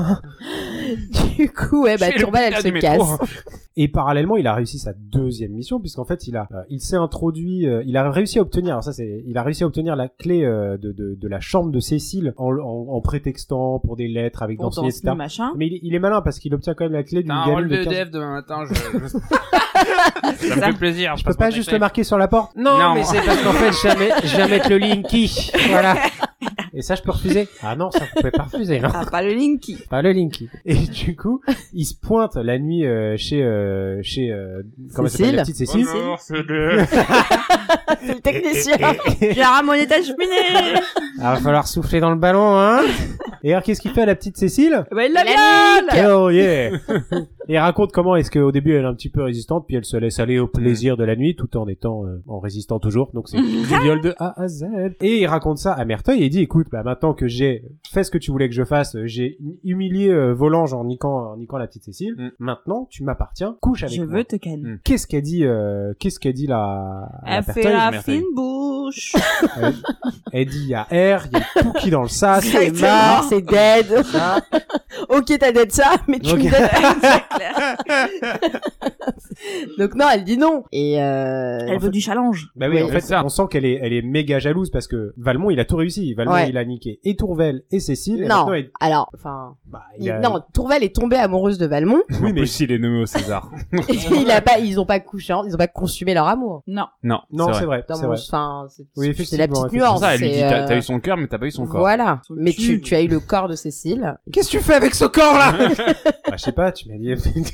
Du coup, ouais, bah, Chez le Tourvel, elle pilote se du métro, casse. hein. Et parallèlement, il a réussi sa deuxième mission puisqu'en fait, il a, euh, il s'est introduit, euh, il a réussi à obtenir, alors ça c'est, il a réussi à obtenir la clé euh, de, de, de la chambre de Cécile en, en, en prétextant pour des lettres avec Pour Danceny, et danser cetera. machin. Mais il, il est malin parce qu'il obtient quand même la clé d'une T'as un gamine relevé de E quinze... D F demain matin, je... ça me fait plaisir. Je peux pas juste le marquer sur la porte. Non, Non. mais c'est parce qu'en fait, je vais mettre, je vais mettre le Linky. Voilà. Et ça, je peux refuser. Ah non, ça, vous pouvez pas refuser, non. Ah, pas le Linky. Pas le Linky. Et du coup, il se pointe la nuit euh, chez, euh, chez, euh, comment elle s'appelle, la petite Cécile. Bonjour, c'est le... C'est le technicien. Et- et- et- J'ai ramené ta cheminée. Ah, va falloir souffler dans le ballon, hein. Et alors, qu'est-ce qu'il fait à la petite Cécile? Bah, il la La viole. Oh yeah. Et il raconte comment est-ce qu'au début elle est un petit peu résistante, puis elle se laisse aller au plaisir de la nuit, tout en étant euh, en résistant toujours. Donc c'est du viol de A à Z. Et il raconte ça à Merteuil et il dit, écoute, bah maintenant que j'ai fait ce que tu voulais que je fasse, j'ai humilié euh, Volange en niquant, en niquant la petite Cécile. Mm. Maintenant, tu m'appartiens, couche avec Je moi. veux te ken. Mm. Qu'est-ce qu'elle dit, euh, qu'est-ce qu'elle dit la, la Elle fait Merteuil la Merteuil. fine bouche. elle, elle dit, il y a R, il y a Pookie dans le sas. C'est mort, c'est dead. Ok, t'as dead ça, mais tu Ok. me dead. C'est clair. Donc non, elle dit non. Et euh... Elle veut du challenge. Bah oui, Oui, en fait, c'est ça. on sent qu'elle est, elle est méga jalouse parce que Valmont, il a tout réussi. Valmont, Ouais. il a niqué et Tourvel et Cécile. Et non. maintenant, il- Alors, enfin, bah, il- il a- non, Tourvel est tombée amoureuse de Valmont. Oui, En mais plus, il est nommé au César. Et il a pas, ils ont pas couché, hein, ils ont pas consumé leur amour. Non. Non, non, c'est c'est vrai. vrai, Dans c'est mon- vrai. Enfin, c'est Oui, c'est la effectivement, petite effectivement. nuance. Ça, elle lui dit, c'est, t'as euh, t'as eu son cœur, mais t'as pas eu son corps. Voilà. Son Mais cul. tu, tu as eu le corps de Cécile. Qu'est-ce que tu fais avec ce corps là? Bah, je sais pas, tu m'as dit.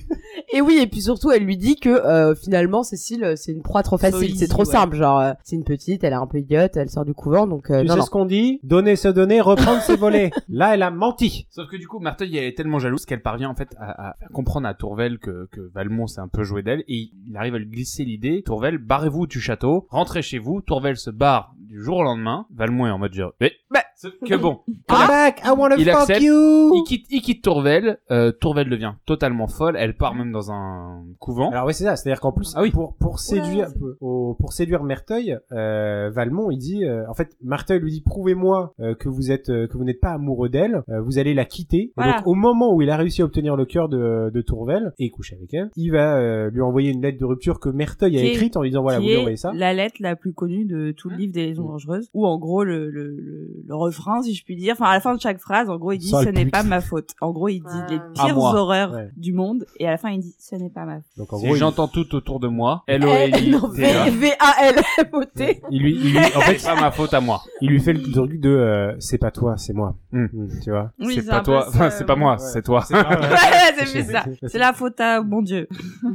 Et oui, et puis surtout, elle lui dit que euh, finalement, Cécile, euh, c'est une proie trop facile. easy, C'est trop ouais. simple. Genre, euh, c'est une petite, elle est un peu idiote, elle sort du couvent, donc euh, Tu non, sais non. ce qu'on dit? Donner, se donner, reprendre, se voler. Là, elle a menti. Sauf que du coup, Merteuil, elle est tellement jalouse qu'elle parvient en fait à, à faire comprendre à Tourvel que, que Valmont s'est un peu joué d'elle et il arrive à lui glisser l'idée. Tourvel, barrez-vous du château, rentrez chez vous. Tourvel se barre du jour au lendemain. Valmont est en mode genre, mais, Bah. c'est que bon. Come back, I wanna Il fuck accepte. you. Il quitte, il quitte Tourvel. Euh, Tourvel devient totalement folle. Elle part même dans un couvent. Alors oui, c'est ça. C'est-à-dire qu'en plus, Ah oui. pour pour séduire au- pour séduire Merteuil, euh, Valmont, il dit, euh, en fait, Merteuil lui dit, prouvez-moi euh, que vous êtes euh, que vous n'êtes pas amoureux d'elle. euh, vous allez la quitter. Et Voilà. donc, au moment où il a réussi à obtenir le cœur de de Tourvel et coucher avec elle, il va euh, lui envoyer une lettre de rupture que Merteuil a Qui est- écrite en lui disant, voilà, vous qui lui est envoyez ça. la lettre la plus connue de tout le livre des Liaisons Mm. dangereuses, où en gros le, le, le, le refrain, si je puis dire, enfin à la fin de chaque phrase, en gros il dit Sale ce n'est pute. pas ma faute. En gros il dit Ah. les À pires moi. horreurs Ouais. du monde, et à la fin il dit ce n'est pas ma faute. Donc en Si gros, il, j'entends tout autour de moi, Eh, L O L I, non, V- V A L M O T. il lui il lui en fait c'est pas ma faute à moi. il lui fait le truc de euh, c'est pas toi, c'est moi. Mm. Mm, tu vois. Oui, c'est un pas peu toi, ça, enfin c'est pas moi, Ouais. c'est toi. C'est pas- Ouais, c'est plus ça. C'est la faute à bon Dieu.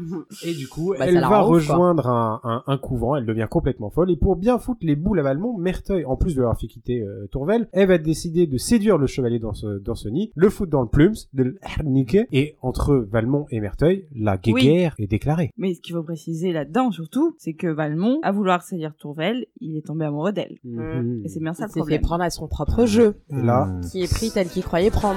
Et du coup, Bah, elle ça la va rend ouf, quoi. rejoindre un, un, un couvent, elle devient complètement folle, et pour bien foutre les boules à Valmont, Merteuil, en plus de leur fait quitter euh, Tourvel, elle va décider de séduire le chevalier dans ce, dans ce nid, le foutre dans le plums, de le niquer, et entre Valmont et Merteuil, la guéguerre est déclarée. Mais ce qu'il faut préciser là-dedans surtout, c'est que Valmont, à vouloir séduire Tourvel, il est tombé amoureux d'elle. Mhm. Et c'est bien ça Il le s'est fait problème. prendre à son propre jeu, Et là, Hmm. qui est pris tel qu'il croyait prendre.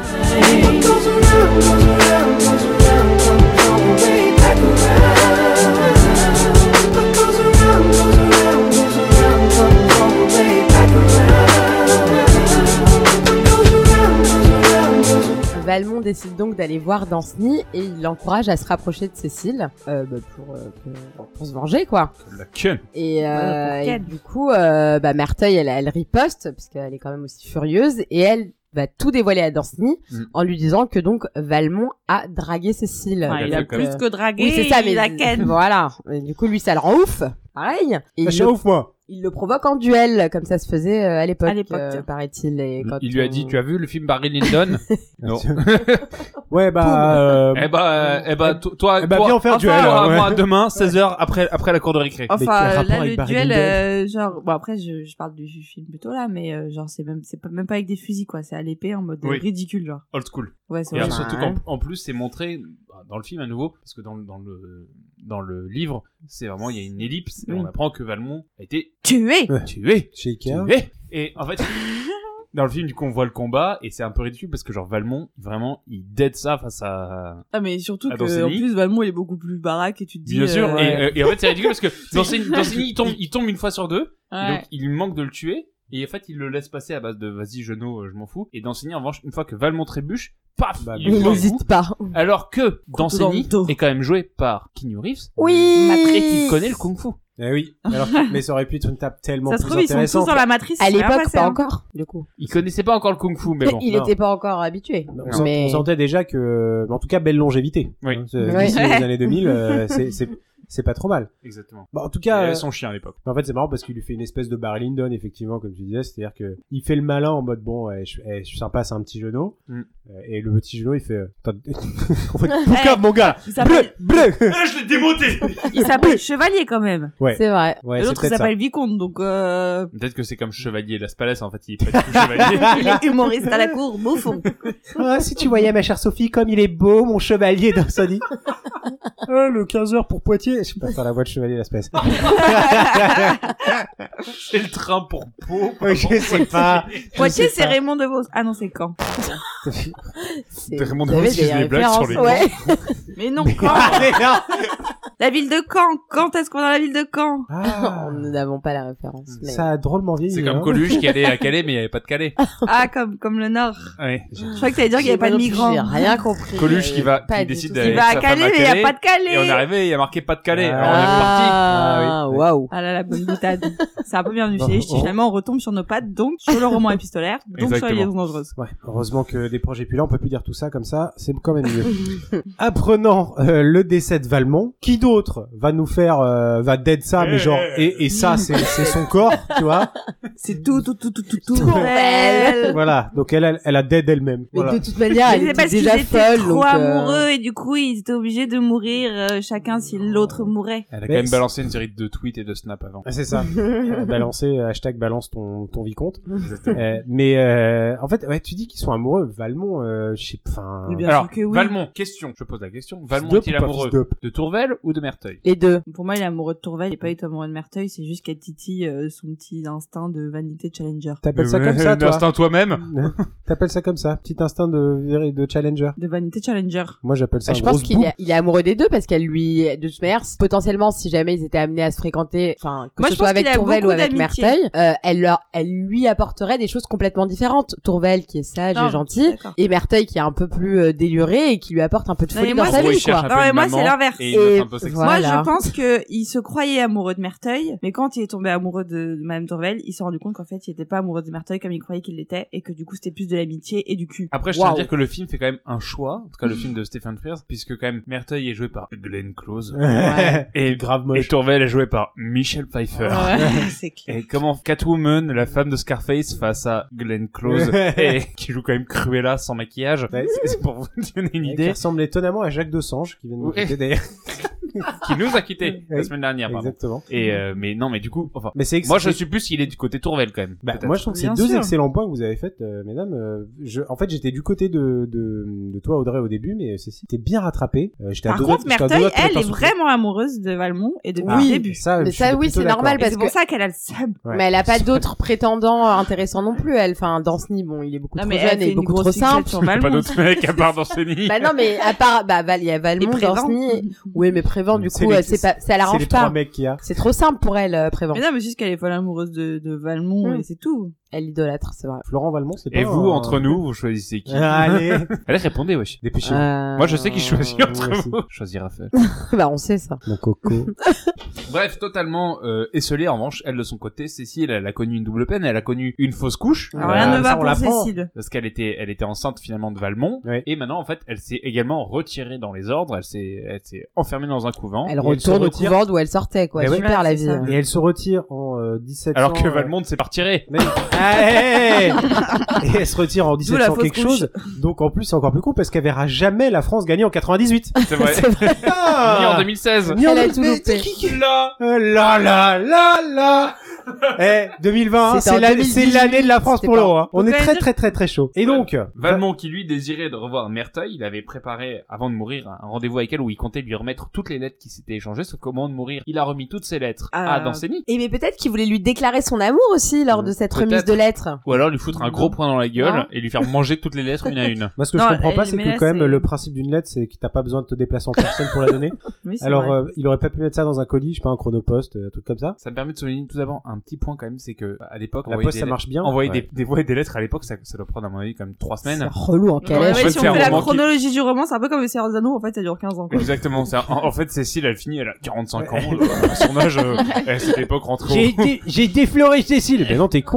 Valmont décide donc d'aller voir Danceny et il l'encourage à se rapprocher de Cécile euh, bah, pour, euh, pour, pour se venger, quoi. Comme la queue. Et, euh, Ouais, pour et Ken. du coup, euh, bah, Merteuil, elle, elle riposte, parce qu'elle est quand même aussi furieuse, et elle va tout dévoiler à Danceny Mm. en lui disant que donc Valmont a dragué Cécile. Enfin, Elle il a a fait plus euh, que dragué, Oui, c'est ça, mais il a ken. voilà. Et du coup, lui, ça le rend ouf. Pareil. Et ah, il, je suis le, ouf, moi. il le provoque en duel, comme ça se faisait euh, à l'époque, À l'époque, euh, tiens. paraît-il. Et quand Il lui a on- dit, tu as vu le film Barry Lyndon? Non. Ouais, bah, euh, Eh bah, euh, eh bah, to- toi, eh bah, toi, viens, on fait un enfin, duel, toi, ouais. moi, demain, seize heures, après, après la cour de récré. Mais quel Enfin, rapport là, avec le Barry duel, Lyndon euh, genre, bon après, je, je parle du film plutôt là, mais euh, genre, c'est même, c'est pas, même pas avec des fusils, quoi. C'est à l'épée en mode euh, Oui. ridicule, genre. Old school. Ouais, c'est Et vrai. alors, surtout Ouais. qu'en en plus, c'est montré bah, dans le film à nouveau, parce que dans, le- dans le, dans le livre, c'est vraiment, il y a une ellipse, et Oui. on apprend que Valmont a été Tué! tué. Chez Ikea. Tué. Et en fait, dans le film, du coup, on voit le combat, et c'est un peu ridicule, parce que genre, Valmont, vraiment, il dead ça face à... Ah, mais surtout Ah, que, en Danceny. plus, Valmont, il est beaucoup plus baraque et tu te dis. Bien sûr, euh, et, ouais. euh, et en fait, c'est ridicule, parce que Danceny, Danceny, il tombe, il tombe une fois sur deux, et Ouais. donc, il lui manque de le tuer. Et en fait, il le laisse passer à base de vas-y, genou, euh, je m'en fous. Et Danceny, en revanche, une fois que Valmont trébuche, paf, Bah, il Il lui prend un coup. n'hésite pas. Alors que Couteau dans Danceny le dos. est quand même joué par Keanu Reeves. Oui. Et qu'il connaît le kung-fu. Eh oui. Alors, mais ça aurait pu être une tape tellement Ça se plus trouve, ils sont tous intéressante. dans la matrice. À c'est rien l'époque, passé, pas hein. encore, du coup. Il connaissait pas encore le kung-fu, mais bon. il non. était pas encore habitué. On, sent- Mais- on sentait déjà que, en tout cas, belle longévité. Oui. Hein, c'est- Oui. d'ici les années deux mille, euh, c'est, c'est, c'est pas trop mal. Exactement. Bon, en tout Et cas, elle euh, a son chien à l'époque. en fait, c'est marrant parce qu'il lui fait une espèce de Barry Lyndon, effectivement, comme tu disais, c'est-à-dire que il fait le malin en mode bon, eh, je, eh, je suis sympa, c'est un petit genou, Mm. Euh, et le petit genou, il fait, euh, Attends, en fait, boucave, mon gars, Il s'appelle, bleu, bleu. Ah, je l'ai démonté. il s'appelle Chevalier quand même. Ouais, C'est vrai. ouais, Et c'est l'autre il peut-être ça. s'appelle Vicomte, donc euh... Peut-être que c'est comme Chevalier Las Palais, en fait, il est pas du tout chevalier. il est humoriste à la cour, beau fond. Ah, si tu voyais, ma chère Sophie, comme il est beau, mon chevalier d'Arsony. Ah, le quinze heures pour Poitiers. Je peux pas faire la voix de chevalier, l'espèce. C'est le train pour Pau. Je sais pas. Poitiers, Je sais c'est pas. Raymond DeVos. Ah non, c'est Caen. C'est- De Raymond vous avez Devos qui des fait des blagues sur les références, ouais. Mais non, Caen. Ah, mais non. La ville de Caen. Quand est-ce qu'on est dans la ville de Caen? Ah, Nous n'avons pas la référence. Mais... ça a drôlement vieilli. C'est comme hein. Coluche qui allait à Calais, mais il n'y avait pas de Calais. Ah, comme, comme le Nord. Ouais. Je crois que t'allais dire qu'il y avait pas de migrants. J'ai rien compris. Coluche qui va, Pas qui du décide tout. d'aller Il va avec à sa femme Calais, mais il n'y a pas de Calais. Et on est arrivé, il y a marqué pas de Calais. Ah. Alors on est reparti. Ah, oui. waouh. Ah là, la bonne boutade. C'est un peu bienvenu Bon, chez les ch'tis. on- Finalement, on retombe sur nos pattes, donc sur le roman épistolaire, donc sur les Exactement. liaisons dangereuses. Ouais, heureusement que des projets plus là, on peut plus dire tout ça comme ça, c'est quand même mieux. Apprenant euh, le décès de Valmont, qui d'autre va nous faire, euh, va dead ça, mais genre, et, et ça, c'est c'est son corps, tu vois. C'est tout, tout, tout, tout, tout, tout. Tourelle. Voilà, donc elle, elle, elle a dead elle-même. Mais Voilà. de toute manière, elle Mais c'est était parce qu'ils déjà étaient folle. trop donc, euh, amoureux et du coup, ils étaient obligés de mourir euh, chacun si l'autre mourait. Elle a Mais quand même c'est- balancé une série de tweets et de snaps avant. Ah, c'est ça. Euh, balancer, euh, hashtag balance ton, ton vicomte. Euh, mais euh, en fait, ouais, tu dis qu'ils sont amoureux. Valmont, euh, je sais pas. enfin, Mais bien Alors, sûr que oui. Valmont, question, je pose la question. Valmont Fils d'up est-il ou pas amoureux fils d'up de Tourvel ou de Merteuil? Les deux. Pour moi, il est amoureux de Tourvel, il est pas du tout amoureux de Merteuil, c'est juste qu'elle titille euh, son petit instinct de vanité challenger. T'appelles ça Mais comme ouais, ça, toi L'instinct toi-même. T'appelles ça comme ça, petit instinct de, de challenger. De vanité challenger. Moi, j'appelle ça Bah, un je gros pense qu'il est, il est amoureux des deux parce qu'elle lui, de toute manière, si- potentiellement, si jamais ils étaient amenés à se fréquenter, enfin, que Moi, ce je soit pense avec qu'il a Tourvel ou beaucoup avec d'amitié. Merteuil, euh, elle leur, elle lui apporterait des choses complètement différentes. Tourvel qui est sage Non, et gentil, d'accord. et Merteuil qui est un peu plus euh, déluré et qui lui apporte un peu de Non, folie mais dans moi, sa c'est- En gros, il vie, quoi. cherche un Non, peu mais une moi, c'est maman l'inverse. Et une Et meuf un peu sexy. voilà. Moi, je pense que il se croyait amoureux de Merteuil, mais quand il est tombé amoureux de, de Madame Tourvel, il s'est rendu compte qu'en fait, il était pas amoureux de Merteuil comme il croyait qu'il l'était, et que du coup, c'était plus de l'amitié et du cul. Après, je tiens à Waouh. dire que le film fait quand même un choix, en tout cas le film de Stephen Frears, puisque quand même Merteuil est joué par Glenn Close Ouais. et grave et moche. Tourvel est joué par Michelle Pfeiffer. c'est clair. Et comment Catwoman, la femme de Scarface, face à Glenn Close, et qui joue quand même Cruella sans maquillage. Ouais. C'est- C'est pour vous donner une Qui idée. ressemble étonnamment à Jacques Desange, qui vient de nous Ouais. quitter d'ailleurs. Qui nous a quittés la Oui. semaine dernière, pardon. Exactement. Et euh, mais non, mais du coup, enfin, Mais c'est moi je c'est- suis plus qu'il est du côté Tourvel quand même. Bah, peut-être. moi je trouve que c'est Bien deux sûr. excellents points que vous avez fait, euh, mesdames. Euh, je, en fait, j'étais du côté de, de, de toi, Audrey, au début, mais Cécile, t'es bien rattrapé. Euh, j'étais à Par deux contre, doigts- j'étais à deux Merteuil, doigts de te elle mettre est un soufflet. vraiment amoureuse de Valmont et depuis Oui. le début. Ça, Mais je suis ça, oui, plutôt c'est d'accord. normal Et parce c'est pour que- ça qu'elle a le seum. Ouais. Mais elle a pas d'autres prétendants intéressants non plus, elle. Enfin, Danceny, bon, il est beaucoup Non, trop mais elle jeune fait et une beaucoup grosse trop fixette simple. sur Il y a pas Valmont. d'autres mecs à part Danceny. Bah non, mais à part, bah, Val, il y a Et Valmont, Prévent. Danceny. Oui, mais Prévent, du C'est coup, les- euh, c'est pas, ça C'est l'arrange les trois pas. mecs qu'il y a. C'est trop simple pour elle, euh, Prévent. Mais non, mais juste qu'elle est folle amoureuse de, de Valmont Mm. et c'est tout. Elle idolâtre, c'est vrai. Florent Valmont, c'est pas. Et vous, un- entre nous, vous choisissez qui? Allez, Allez, répondez, wesh. dépêchez-vous. Euh... Moi, je sais qui choisit moi entre aussi. vous. Je choisis Raphaël. bah, on sait ça. Mon coco. Bref, totalement euh, esselée. En revanche, elle de son côté, Cécile, elle a connu une double peine. Elle a connu une fausse couche. Alors Euh, rien ne ça, va on pour l'apprend. Cécile. Parce qu'elle était, elle était enceinte finalement de Valmont. Ouais. Et maintenant, en fait, elle s'est également retirée dans les ordres. Elle s'est, elle s'est enfermée dans un couvent. Elle Et elle se retourne au retire. couvent d'où elle sortait, quoi. Eh ouais. Super, la Ouais, vie. c'est ça. Et elle se retire en euh, dix-sept cents. Alors que euh, Valmont s'est pas retiré. Mais... Ah, hey, hey, hey. Et elle se retire en D'où la dix-sept cents fausse quelque couche. chose. Donc en plus, c'est encore plus con parce qu'elle verra jamais la France gagner en quatre-vingt-dix-huit. C'est vrai. C'est vrai. Ah Ni en deux mille seize. Ni en Elle a deux- tout mais loupé. qui- qui- Là. Euh, là là là là Eh, deux mille vingt, hein, C'était c'est en l'année, deux mille c'est dix-huit, l'année de la France c'était pour pas- l'euro. Hein. On Faut est quand très même très très très chaud. Et donc, Valmont, qui lui désirait de revoir Merteuil, il avait préparé, avant de mourir, un rendez-vous avec elle où il comptait lui remettre toutes les lettres qui s'étaient échangées. Sauf qu'au moment de mourir, il a remis toutes ces lettres à Ah. Danceny. Et mais peut-être qu'il voulait lui déclarer son amour aussi lors de cette Peut-être. remise de lettres. Ou alors lui foutre un gros poing dans la gueule Non. et lui faire manger toutes les lettres une à une. moi ce que Non, je comprends pas, elle- c'est mais que là, quand même c'est- le principe d'une lettre, c'est que t'as pas besoin de te déplacer en personne pour la donner. Oui, c'est Alors, vrai. euh, il aurait pas pu mettre ça dans un colis, je sais pas, un chronopost, euh, un truc comme ça. Ça me permet de souligner tout d'abord un petit point quand même, c'est que à l'époque, La envoyer poste, des ça lettres- marche bien. envoyer Ouais. des, des voix et des lettres à l'époque, ça, ça doit prendre à mon avis quand même trois C'est semaines. relou en Ouais, calèche. fait, ouais, si c'est on un fait la roman qui- chronologie du roman, c'est un peu comme le Seigneur des Anneaux, en fait, ça dure quinze ans. Quoi. Exactement. c'est un- en, en fait, Cécile, elle finit, elle a quarante-cinq ans. euh, à son âge, euh, elle, à cette époque rentrée au... J'ai été, j'ai défloré Cécile. Mais non, t'es con. euh, je-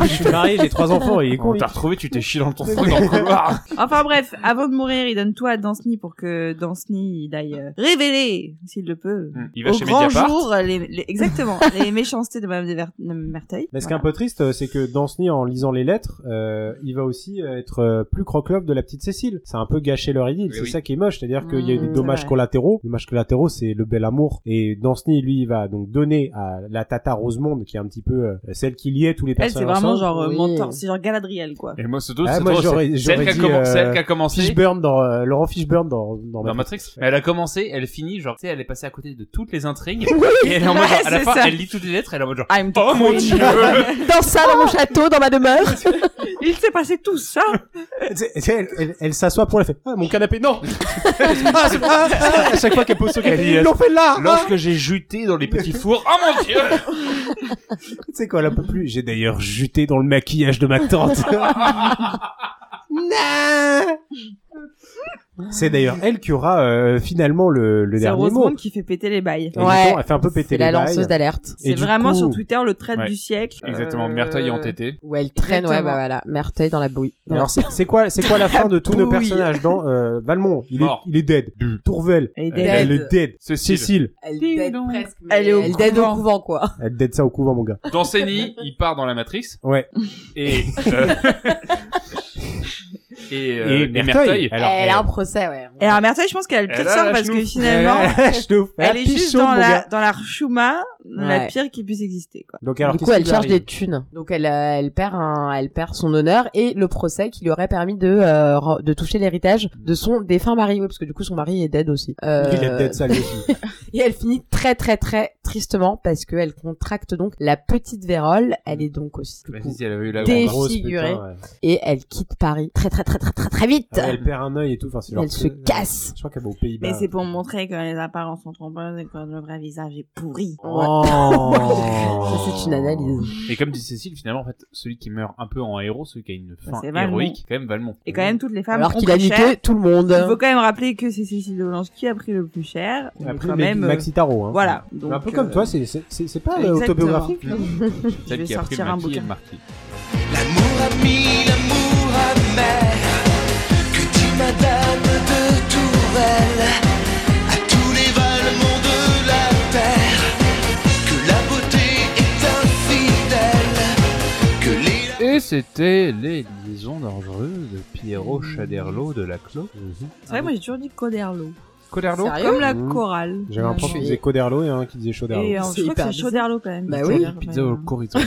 je suis marié, j'ai trois enfants, il est con. On lui. t'a retrouvé, tu t'es chié dans ton truc dans le couloir. Enfin bref, avant de mourir, il donne tout à Danceny pour que Danceny il aille euh, révéler, s'il le peut, Hmm. Il va au chez grand Mediapart. jour, les, les- exactement, les méchancetés de Madame de Ver- de Merteuil. Mais ce qui est Voilà. un peu triste, c'est que Danceny, en lisant les lettres, euh, il va aussi être euh, plus croque-love de la petite Cécile. C'est un peu gâché leur idylle. Oui, C'est oui. ça qui est moche, c'est-à-dire qu'il y a eu des Mmh, dommages c'est vrai. collatéraux. Les dommages collatéraux, c'est le bel amour. Et Danceny, lui, il va donc donner à la Tata Rosemonde, qui est un petit peu euh, celle qui liait tous les Elle, c'est personnages vraiment ensemble. genre euh, Oui. mentor, c'est genre Galadriel quoi. Et moi, surtout, Ah, c'est moi, drôle, j'aurais- c'est- c'est elle j'aurais qui a dit, commen- euh, c'est elle qui a commencé. Fishburne dans euh, Laurent Fishburne dans dans Dans Matrix. Matrix. Elle a commencé, elle finit, genre, tu sais, elle est passée à côté de toutes les intrigues. Et elle est en mode, Ouais, genre, à la c'est fin, ça. elle lit toutes les lettres, elle est en mode genre, I'm the oh mon queen. dieu! Dans ça, dans mon château, dans ma demeure. Il s'est passé tout ça. C'est- c'est- Elle, elle, elle s'assoit pour la faire. Ah, mon canapé, non. ah, c'est- ah, ah, à chaque fois qu'elle pose son canapé, ils l'ont fait là. Ah. Lorsque j'ai juté dans les petits fours, oh mon dieu! Tu sais quoi, elle en peut plus. J'ai d'ailleurs juté dans le maquillage de ma tante. Non. C'est d'ailleurs elle qui aura euh, finalement le, le C'est dernier mot. Rosemonde qui fait péter les bails. Et mettons, elle fait un peu péter C'est la les bails. lanceuse d'alerte. Et C'est du vraiment coup- sur Twitter le trait Ouais. du siècle. Exactement, Euh, Merteuil est entêté. Où elle traîne, ouais, Exactement. bah voilà. Merteuil dans la bouille. Alors c'est c'est quoi c'est quoi la fin de tous nos Oui. personnages dans euh, Valmont, il est Mort. il est dead. Mm. Tourvel, Elle est Elle elle dead. est dead. Cécile. Cécile, Elle Ding dead dong. presque. mais Elle est au Elle dead au couvent. couvent, quoi. elle dead ça au couvent mon gars. Danceny, il part dans la Matrix. Ouais. Et, euh, et, euh, Et et Merteuil. Merteuil. Alors, Elle a un procès, ouais. Et alors Merteuil, je pense qu'elle a le Elle pire a sort la parce que chenouf. finalement, Je te fais elle un est juste pichon, dans mon la, gars. dans la chouma la Ouais. pire qui puisse exister, quoi. Donc alors Du coup, qu'est-ce elle qui cherche lui arrive des thunes. Donc, elle, euh, elle perd un, elle perd son honneur et le procès qui lui aurait permis de, euh, re- de toucher l'héritage de son défunt mari. Oui, parce que du coup, son mari est dead aussi. Euh, Il est dead ça lui aussi. Et elle finit très, très, très tristement parce qu'elle contracte donc la petite vérole. Elle est donc aussi, du coup, Vas-y, elle avait eu la Des- grande. Grosse Défigurée. putain, ouais. et elle quitte Paris très, très, très, très, très, très vite. Ah ouais, elle perd un œil et tout, enfin c'est genre Elle se casse. Je crois qu'elle va aux Pays-Bas. Mais c'est pour montrer que les apparences sont trompeuses et que le vrai visage est pourri. Oh. Ça, c'est une analyse. Et comme dit Cécile, finalement, en fait, celui qui meurt un peu en héros, celui qui a une fin c'est Valmont. héroïque, quand même Valmont. Et quand même, toutes les femmes Alors ont qu'il a pris cher. niqué tout le monde. Il faut quand même rappeler que c'est Cécile Delange qui a pris le plus cher. Et Mais après, quand mais même, euh, Maxi Taro, hein. voilà. Mais Donc, un peu comme euh, toi, c'est c'est c'est c'est pas euh, exactement. autobiographique. là Celle vais qui a pris le sortir un maquis et bouquin. le marquis. L'amour ami, l'amour amer, que dit Madame de Tourvel à tous les Valmonts de la terre, que la beauté est infidèle, que les... Et c'était les liaisons dangereuses de Pierrot Chaderlo de la Clos. C'est vrai, moi j'ai toujours dit Coderlo. Coderlo. Sérieux Comme la Mmh. chorale. J'avais un prof qui disait Coderlo et un qui disait Chauderlo. Et euh, C'est je crois que hyper c'est Chauderlo quand même. Bah oui. Chauderlo, Pizza au ouais. chorizo.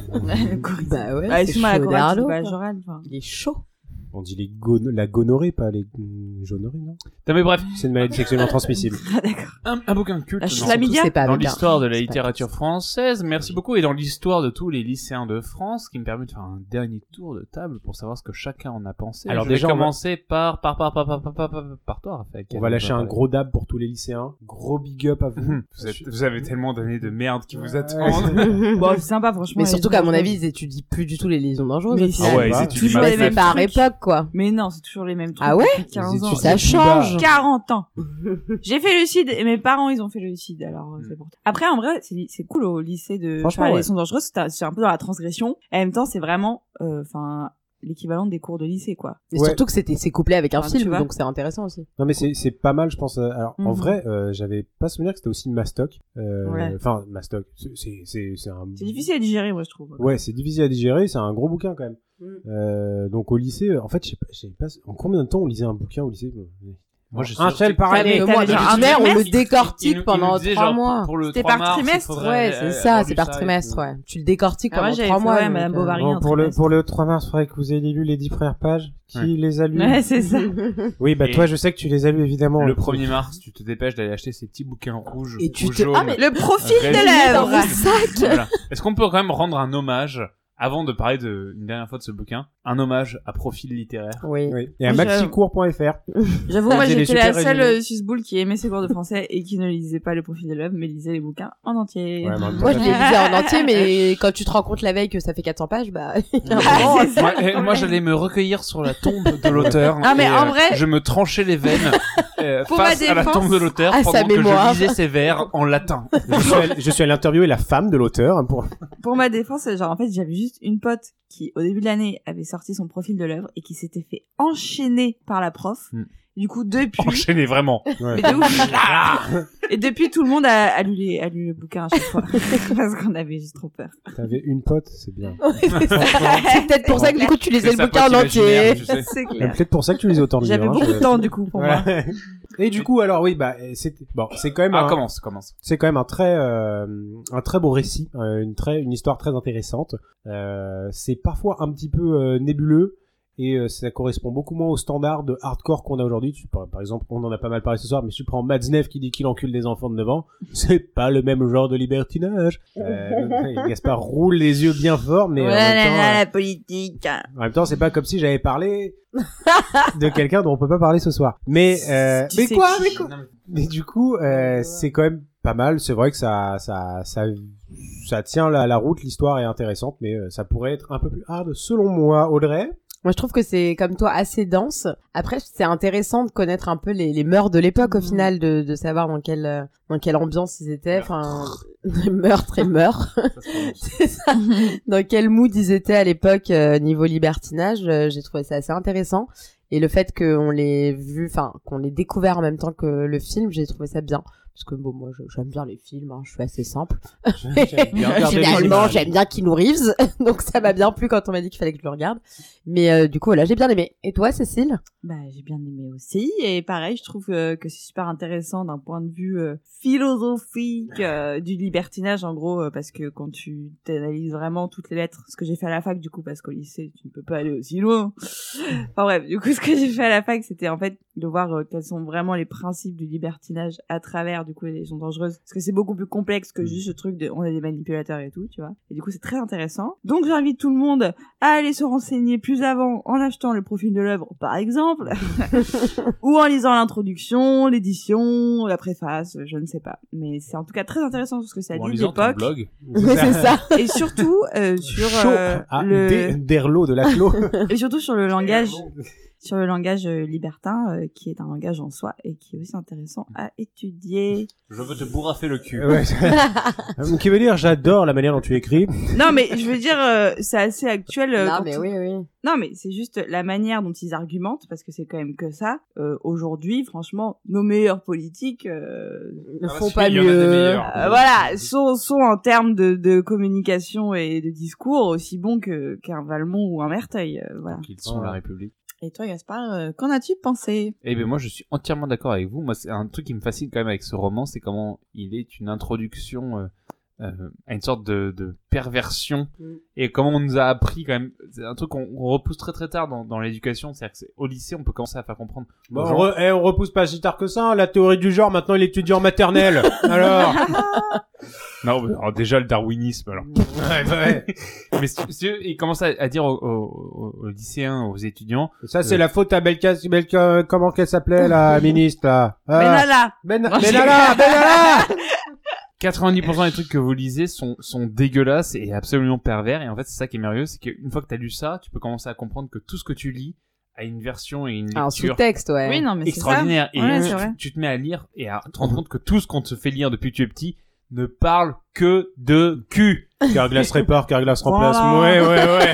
Bah ouais, Bah, c'est excuse-moi, la chorale, Chauderlo, c'est pas quoi. chorale, enfin. Il est chaud. On dit les gon- la gonorrhée, pas les mm, jauneries, non? Non mais bref, C'est une maladie sexuellement transmissible. Ah d'accord. un, un bouquin culte La dans- chlamydia. C'est pas dans avec un- l'histoire de la c'est pas littérature triste. française. Merci beaucoup. Et dans l'histoire de tous les lycéens de France, qui me permet de faire un dernier tour de table pour savoir ce que chacun en a pensé. Alors Je déjà, vais on va- commencer par, par, par, par, par, par, par, par, par toi, Raphaël. On va lâcher un gros dab pour tous les lycéens. Gros big up à vous. Vous, êtes- vous avez tellement d'années de merde qui vous Ouais. attendent. Bon, c'est sympa, franchement. Mais surtout les qu'à mon enfants. avis, ils étudient plus du tout les liaisons dangereuses. Mais au si. final. Ah ouais, ils bah, étudient toujours ma les fête. mêmes Par trucs. époque, quoi. Mais non, c'est toujours les mêmes trucs. Ah ouais depuis quinze Ils ans. étudient Ça plus change. bas. quarante ans. J'ai fait le CID et mes parents ils ont fait le CID alors euh, Mm. c'est pour. Après en vrai c'est c'est cool au lycée de Franchement, enfin, ouais. les sons dangereux c'est c'est un peu dans la transgression et en même temps c'est vraiment enfin l'équivalent des cours de lycée quoi. Et Ouais. surtout que c'était, c'est couplé avec un Ah, tu film, vois. donc c'est intéressant aussi. Non mais c'est c'est pas mal je pense. euh, Alors en Mhm. vrai euh, j'avais pas souvenir que c'était aussi Mastoc. Euh, Ouais. Enfin Mastoc c'est c'est c'est c'est un. C'est difficile à digérer moi je trouve. Ouais c'est difficile à digérer. C'est un gros bouquin quand même. Mm. Euh, donc au lycée euh, en fait je sais pas, je sais pas en combien de temps on lisait un bouquin au lycée. Moi, je un sais- seul par T'avais- année. Mais t'avais moi, genre le un primaire, on le trimestre, décortique Il nous- il pendant nous disait, trois genre, mois. Pour le C'était trois par mars, il trimestre, faudrait, Ouais, euh, c'est ça, avoir c'est lu par ça et trimestre, tout. ouais. Tu le décortiques Ah, moi, pendant j'avais trois fait, mois. ouais, donc, Madame euh, Bovary. Bon, un pour le trimestre. pour le trois mars faudrait que vous ayez lu les dix premières pages. Qui Ouais. les a lues? Ouais c'est ça. Oui bah Et toi je sais que tu les as lus évidemment. Le premier mars, tu te dépêches d'aller acheter ces petits bouquins rouges Et tu ou te- jaunes. Ah, mais Le profil Reste- de dans l'œuvre. mon sac. Voilà. Est-ce qu'on peut quand même rendre un hommage avant de parler de une dernière fois de ce bouquin un hommage à Profil littéraire. Oui. Oui. Et à Je- maxicours point f r. J'avoue, moi, Faisait des j'étais la super seule résumés. euh, susboule qui aimait ses cours de français et qui ne lisait pas le profil de l'œuvre, mais lisait les bouquins en entier. Ouais, mais en même temps, Moi, je les lisais en entier, mais quand tu te rends compte la veille que ça fait quatre cents pages, bah, il y a un Ah, moment, c'est ça. Moi, euh, moi, j'allais me recueillir sur la tombe de l'auteur. Ah, mais et, en euh, vrai- je me tranchais les veines euh, Pour ma face à la défense, tombe de l'auteur à pendant sa que mémoire. je lisais ses vers en latin. je suis allé, je suis allé interviewer la femme de l'auteur hein, pour. Pour ma défense, genre, en fait, j'avais juste une pote qui, au début de l'année, avait sorti son profil de l'œuvre et qui s'était fait enchaîner par la prof. Hmm. Du coup, depuis... Enchaîné vraiment. Ouais. Mais de ouf. Et depuis, tout le monde a, a, lu, les, a lu le bouquin à chaque fois. Parce qu'on avait juste trop peur. T'avais une pote, c'est bien. c'est ça. C'est peut-être pour ça que du coup, tu lisais C'est le sa bouquin en pote imaginaire, entier. tu sais. C'est C'est clair. peut-être pour ça que tu lisais autant de livres. J'avais hein, beaucoup je- de temps, du coup, pour moi. Ouais. Et du coup, alors oui, bah c'est bon, c'est quand même Ah, un, commence, commence. c'est quand même un très euh, un très beau récit, euh, une très une histoire très intéressante. Euh, c'est parfois un petit peu euh, nébuleux et euh, ça correspond beaucoup moins aux standards de hardcore qu'on a aujourd'hui. Tu, par, par exemple, on en a pas mal parlé ce soir, mais si tu prends Matzneff qui dit qu'il encule des enfants de neuf ans, c'est pas le même genre de libertinage. Euh, Gaspard roule les yeux bien fort, mais en même temps, euh, la politique. en même temps, c'est pas comme si j'avais parlé de quelqu'un dont on peut pas parler ce soir. Mais euh, Tu mais sais quoi, qui mais quoi Mais du coup, euh, c'est quand même pas mal. C'est vrai que ça, ça, ça, ça tient la, la route. L'histoire est intéressante, mais euh, ça pourrait être un peu plus hard, selon moi, Audrey. Moi, je trouve que c'est, comme toi, assez dense. Après, c'est intéressant de connaître un peu les, les mœurs de l'époque, au Mhm. final, de, de savoir dans quelle, euh, dans quelle ambiance ils étaient. Enfin, meurtre et meurtre. C'est ça. Dans quel mood ils étaient à l'époque, euh, niveau libertinage. euh, j'ai trouvé ça assez intéressant. Et le fait qu'on l'ait vu, enfin, qu'on l'ait découvert en même temps que le film, j'ai trouvé ça bien. Parce que bon, moi, je- j'aime bien les films, hein, je suis assez simple. J'aime bien regarder les Finalement, images. j'aime bien Keanu Reeves, donc ça m'a bien plu quand on m'a dit qu'il fallait que je le regarde. Mais euh, du coup, voilà, j'ai bien aimé. Et toi, Cécile? Bah, j'ai bien aimé aussi. Et pareil, je trouve euh, que c'est super intéressant d'un point de vue euh, philosophique euh, du libertinage, en gros, euh, parce que quand tu t'analyses vraiment toutes les lettres, ce que j'ai fait à la fac, du coup, parce qu'au lycée, tu ne peux pas aller aussi loin. Enfin bref, du coup, ce que j'ai fait à la fac, c'était en fait de voir euh, quels sont vraiment les principes du libertinage à travers, du coup, les légions dangereuses. Parce que c'est beaucoup plus complexe que juste ce truc de on est des manipulateurs et tout, tu vois. Et du coup, c'est très intéressant. Donc, j'invite tout le monde à aller se renseigner plus avant en achetant le profil de l'œuvre, par exemple, ou en lisant l'introduction, l'édition, la préface, je ne sais pas. Mais c'est en tout cas très intéressant parce que ça Ou en dit lisant ton l'époque. blog. Ouais, c'est ça. Et surtout, euh, sur Chaud euh, à le... Dé- Derlo de la Clos. et surtout sur le langage, sur le langage euh, libertin, euh, qui est un langage en soi et qui est aussi intéressant à étudier. Je veux te bourraffer le cul. Ouais. Euh, Qui veut dire j'adore la manière dont tu écris. Non, mais je veux dire, euh, c'est assez actuel. euh, Non, quand mais on- oui, oui. Non, mais c'est juste la manière dont ils argumentent, parce que c'est quand même que ça. Euh, aujourd'hui, franchement, nos meilleurs politiques, euh, Ne Ah, font si, pas il y en a des mieux. meilleurs. euh, voilà, sont, sont en termes de, de communication et de discours aussi bons que qu'un Valmont ou un Merteuil. euh, voilà. Qu'ils sont Ouais. la République. Et toi, Gaspard, euh, qu'en as-tu pensé? Eh ben moi je suis entièrement d'accord avec vous. Moi c'est un truc qui me fascine quand même avec ce roman, c'est comment il est une introduction euh, euh, à une sorte de, de perversion Mm. et comment on nous a appris quand même. C'est un truc qu'on on repousse très très tard dans, dans l'éducation, c'est-à-dire que c'est au lycée on peut commencer à faire comprendre. Bon, aux on, gens- re- eh, on repousse pas si tard que ça. hein. La théorie du genre, maintenant il étudie en maternelle. Alors. Non, mais alors déjà le darwinisme alors. Ouais, ouais. Mais si, si il commence à, à dire aux, aux- aux lycéens, aux étudiants, Ça c'est la faute à Belka, Belka, comment qu'elle s'appelait la ministre là. Ah. Benalla! Ben, Oh, Benalla, Benalla. quatre-vingt-dix pour cent des trucs que vous lisez sont, sont dégueulasses et absolument pervers. Et en fait, c'est ça qui est merveilleux, c'est qu'une fois que t'as lu ça, tu peux commencer à comprendre que tout ce que tu lis a une version et une Un lecture sous-texte, ouais. Oui, non, mais c'est ça. extraordinaire. Et Ouais, tu, c'est vrai. tu te mets à lire et à te rendre compte que tout ce qu'on te fait lire depuis que tu es petit ne parle que de cul. Carglass répare, Carglass remplace. Voilà. Ouais, ouais, ouais.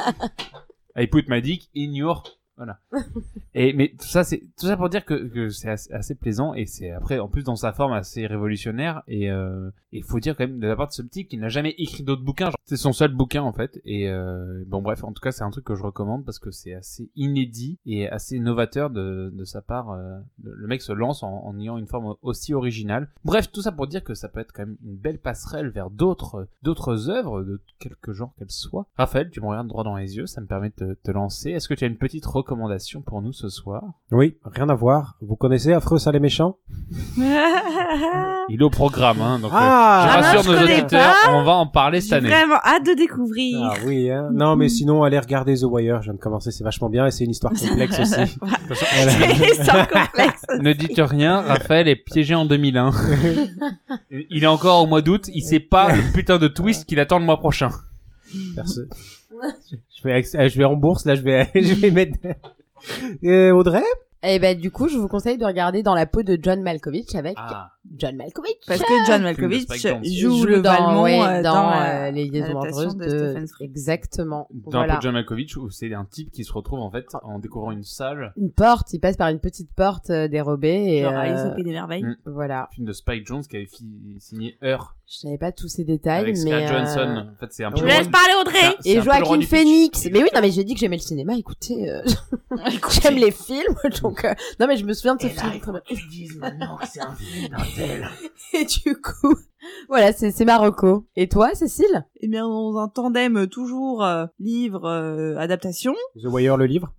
I put my dick in your... Voilà. Et mais tout ça c'est tout ça pour dire que, que c'est assez, assez plaisant et c'est après en plus dans sa forme assez révolutionnaire et euh, il faut dire quand même de la part de ce petit qui n'a jamais écrit d'autres bouquins, genre, c'est son seul bouquin en fait et euh, bon bref en tout cas c'est un truc que je recommande parce que c'est assez inédit et assez novateur de, de sa part. Euh, le, le mec se lance en, en ayant une forme aussi originale. Bref tout ça pour dire que ça peut être quand même une belle passerelle vers d'autres d'autres œuvres de quelque genre qu'elles soient. Raphaël tu me regardes droit dans les yeux, ça me permet de te, te lancer. Est-ce que tu as une petite recommandation recommandation pour nous ce soir. Oui, rien à voir. Vous connaissez Affreux, Sale et Méchant? Il est au programme, hein, donc Ah, euh, je Ah non, rassure je nos connais auditeurs, pas. on va en parler cette J'ai année. vraiment hâte de découvrir. Ah oui, hein. Non, mais sinon, allez regarder The Wire. Je viens de commencer, c'est vachement bien et c'est une histoire complexe aussi. Voilà. C'est un complexe. Ne dites rien, Raphaël est piégé en deux mille un. Il est encore au mois d'août, il sait pas le putain de twist qu'il attend le mois prochain. Perso- Je vais, ex- je vais en bourse, là, je vais, je vais mettre... Euh, Audrey? Et ben du coup, je vous conseille de regarder Dans la peau de John Malkovich avec Ah, John Malkovich. Parce que John Malkovich Spike Jonze. joue le dans, Valmont ouais, euh, dans, dans euh, la- Les Liaisons l'adaptation dangereuses de de... Stephen Fry. Exactement. dans Voilà. Paul John Malkovich, où c'est un type qui se retrouve en fait en découvrant une salle, Une porte, il passe par une petite porte euh, dérobée et Genre euh, Alice au Pays des Merveilles. Mm. voilà. un film de Spike Jonze qui avait fi- signé Heure Je savais pas tous ces détails, avec mais Scarlett euh, Johansson. En fait, c'est un peu Je le vous roi laisse du- parler Audrey. C'est et un peu le roi Joaquin du pitch. Phoenix. Mais oui, non, mais j'ai dit que j'aimais le cinéma. Écoutez, euh, j'aime les films, donc euh, non, mais je me souviens de ce film. très bien. Ils disent maintenant que c'est un film d'un tel. Et du coup, voilà, c'est c'est Marocco. Et toi, Cécile? Eh bien, dans un tandem toujours euh, livre euh, adaptation, The Wire, le livre?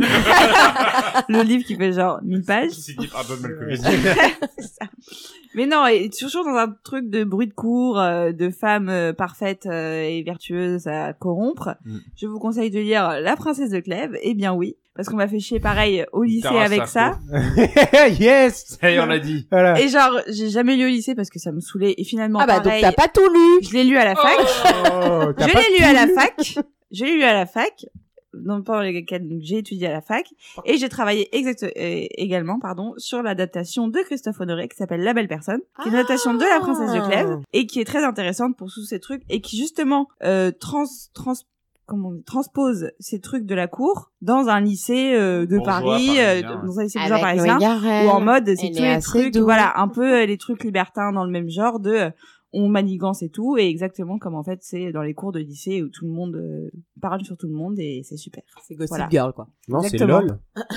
le livre qui fait genre mille pages. Signé par John Malkovich. C'est ça. Mais non, et toujours dans un truc de bruit de cour, euh, de femmes euh, parfaites euh, et vertueuses à corrompre. Mm. Je vous conseille de lire La Princesse de Clèves. Eh bien oui, parce qu'on m'a fait chier pareil au lycée Tara avec ça. Sarko. Yes! Ça y est, on l'a dit. Voilà. Et genre, j'ai jamais lu au lycée parce que ça me saoulait. Et finalement, Ah bah donc pareil, t'as pas tout lu. je l'ai lu à la fac. Oh, t'as Je pas l'ai lu tout à la fac. Je l'ai lu à la fac. Donc pendant lesquels donc, j'ai étudié à la fac et j'ai travaillé exact euh, également pardon sur l'adaptation de Christophe Honoré qui s'appelle La Belle Personne, qui est une adaptation de La Princesse de Clèves et qui est très intéressante pour tous ces trucs et qui justement euh, trans trans comment on dit, transpose ces trucs de la cour dans un lycée euh, de Bourgeois Paris, euh, parisien. dans un lycée bourgeois Avec parisien, Louis Garrel. ou en mode c'est Il tous est les assez trucs doux. voilà un peu euh, les trucs libertins dans le même genre de euh, on manigance et tout et exactement comme en fait c'est dans les cours de lycée où tout le monde euh, parle sur tout le monde et c'est super. C'est Gossip Voilà. Girl, quoi. Non, c'est Exactement. LOL.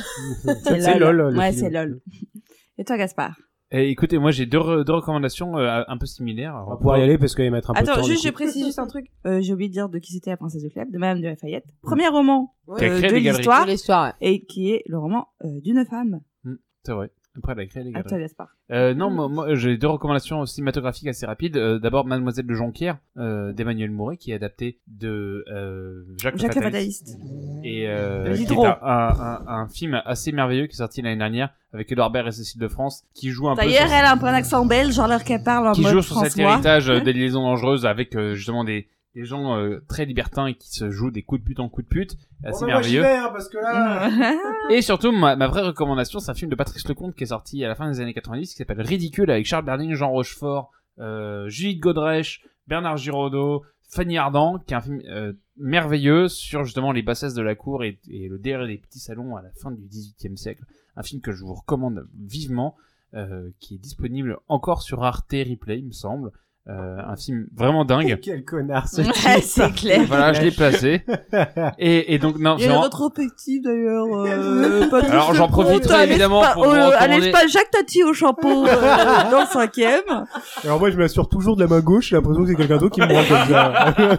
C'est LOL. le Ouais, film. c'est LOL. Et toi Gaspard? Et écoutez, moi j'ai deux, re- deux recommandations euh, un peu similaires. On va pouvoir y aller parce qu'il va mettre un peu de Attends, temps. juste du je coup. précise juste un truc. Euh, j'ai oublié de dire de qui c'était la princesse de Clèves, de Madame de Lafayette. Premier roman Qui a euh, créé de les galeries. l'histoire L'histoire, ouais. et qui est le roman euh, d'une femme. C'est vrai. Après, elle a créé les À galeries. toi Gaspard. Euh, non, moi, moi, j'ai deux recommandations cinématographiques assez rapides. Euh, D'abord, Mademoiselle de Jonquière, euh, d'Emmanuel Mouret, qui est adapté de euh, Jacques, Jacques le Fataliste. Fataliste. Et euh, Vas-y, qui est trop. un, un, un, un film assez merveilleux qui est sorti l'année dernière avec Edouard Baird et Cécile de France, qui joue un peu D'ailleurs, sur, elle a un peu un accent belge, genre leur qu'elle parle en qui mode joue sur cet François. héritage euh, des liaisons dangereuses avec euh, justement des, des gens euh, très libertins et qui se jouent des coups de pute en coups de pute. Assez Bon, bah, moi, j'y merveilleux. vais, hein, parce que là... Et surtout, ma, ma vraie recommandation, c'est un film de Patrice Lecomte qui est sorti à la fin des années quatre-vingt-dix, qui s'appelle Ridicule, avec Charles Berling, Jean Rochefort, euh, Juliette Godrèche, Bernard Giraudot, Fanny Ardant, qui est un film euh, merveilleux sur justement les bassesses de la cour et, et le délire des petits salons à la fin du dix-huitième siècle. Un film que je vous recommande vivement, euh, qui est disponible encore sur Arte Replay, il me semble. Euh, un film vraiment dingue. Quel connard, ce Ouais, type. c'est clair. Voilà, je l'ai placé. Et, et donc, non, Il y a une vraiment- rétrospective d'ailleurs. Euh, Patrice Alors, j'en Lecomte, profiterai à l'espa- évidemment pour au- vous à recommander- l'espace Jacques Tati au chapeau euh, dans le cinquième. Alors moi, je m'assure toujours de la main gauche, j'ai l'impression que c'est quelqu'un d'autre qui me rend comme ça.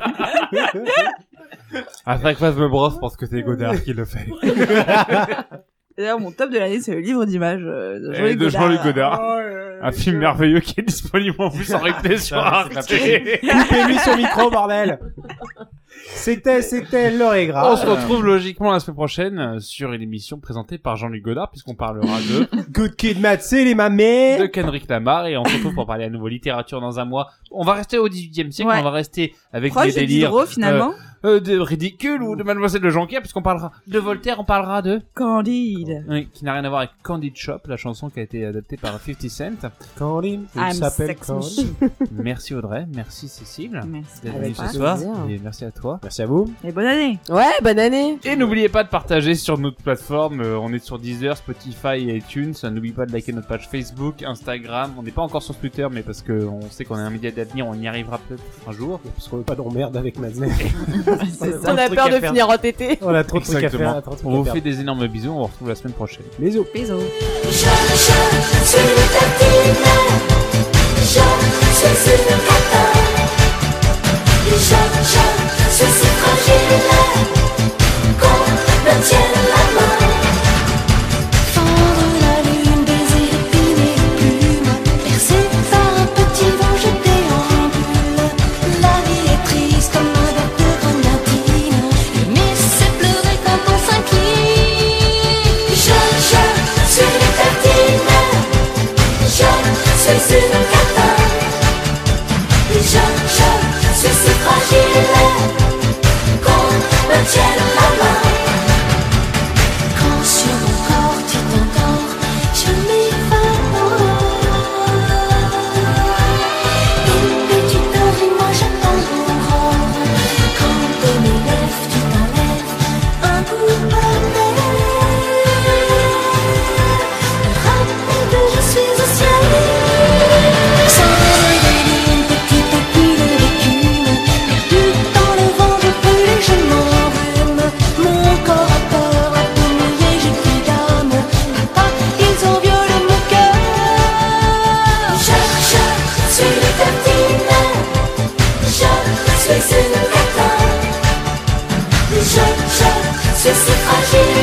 À chaque fois, je me brosse parce que c'est Godard qui le fait. D'ailleurs, mon top de l'année, c'est le livre d'images euh, de Et Jean-Luc de Godard. Jean-Luc Godard. Un film merveilleux qui est disponible en plus en replay sur Arte. Coupez-lui son micro, bordel. C'était, c'était l'heure est grave. On se retrouve logiquement la semaine prochaine euh, sur une émission présentée par Jean-Luc Godard, puisqu'on parlera de, Good Kid Mad, c'est les mamés. de Kendrick Lamar, et on se retrouve pour parler à nouveau littérature dans un mois. On va rester au dix-huitième siècle, Ouais. on va rester avec Proche des de délires Diderot, finalement. euh, de ridicule ou de Mademoiselle de Jonquière, puisqu'on parlera de Voltaire, on parlera de... Candide. Oui, qui n'a rien à voir avec Candide Shop, la chanson qui a été adaptée par fifty Cent. Candy, il I'm s'appelle sex Candy. machine. Merci Audrey, merci Cécile Merci. d'être Avec venue ce plaisir. soir, et merci à toi. Merci à vous. Et bonne année. Ouais, bonne année. Et n'oubliez pas de partager sur notre plateforme, euh, on est sur Deezer, Spotify et iTunes. N'oubliez pas de liker notre page Facebook, Instagram. On n'est pas encore sur Twitter, mais parce que on sait qu'on est un média d'avenir, on y arrivera peut-être un jour. Parce qu'on veut pas d'emmerde avec Madeleine. C'est On ça. a On a truc peur à de faire. finir en tété. On a trop de trucs à Exactement. faire. trop de trucs On à vous faire. fait des énormes bisous, on vous retrouve la semaine prochaine. Bisous. Bisous. Je, je suis tatine, je suis une cata. Je, je suis si fragile qu'on me tienne la main. suis si fragile.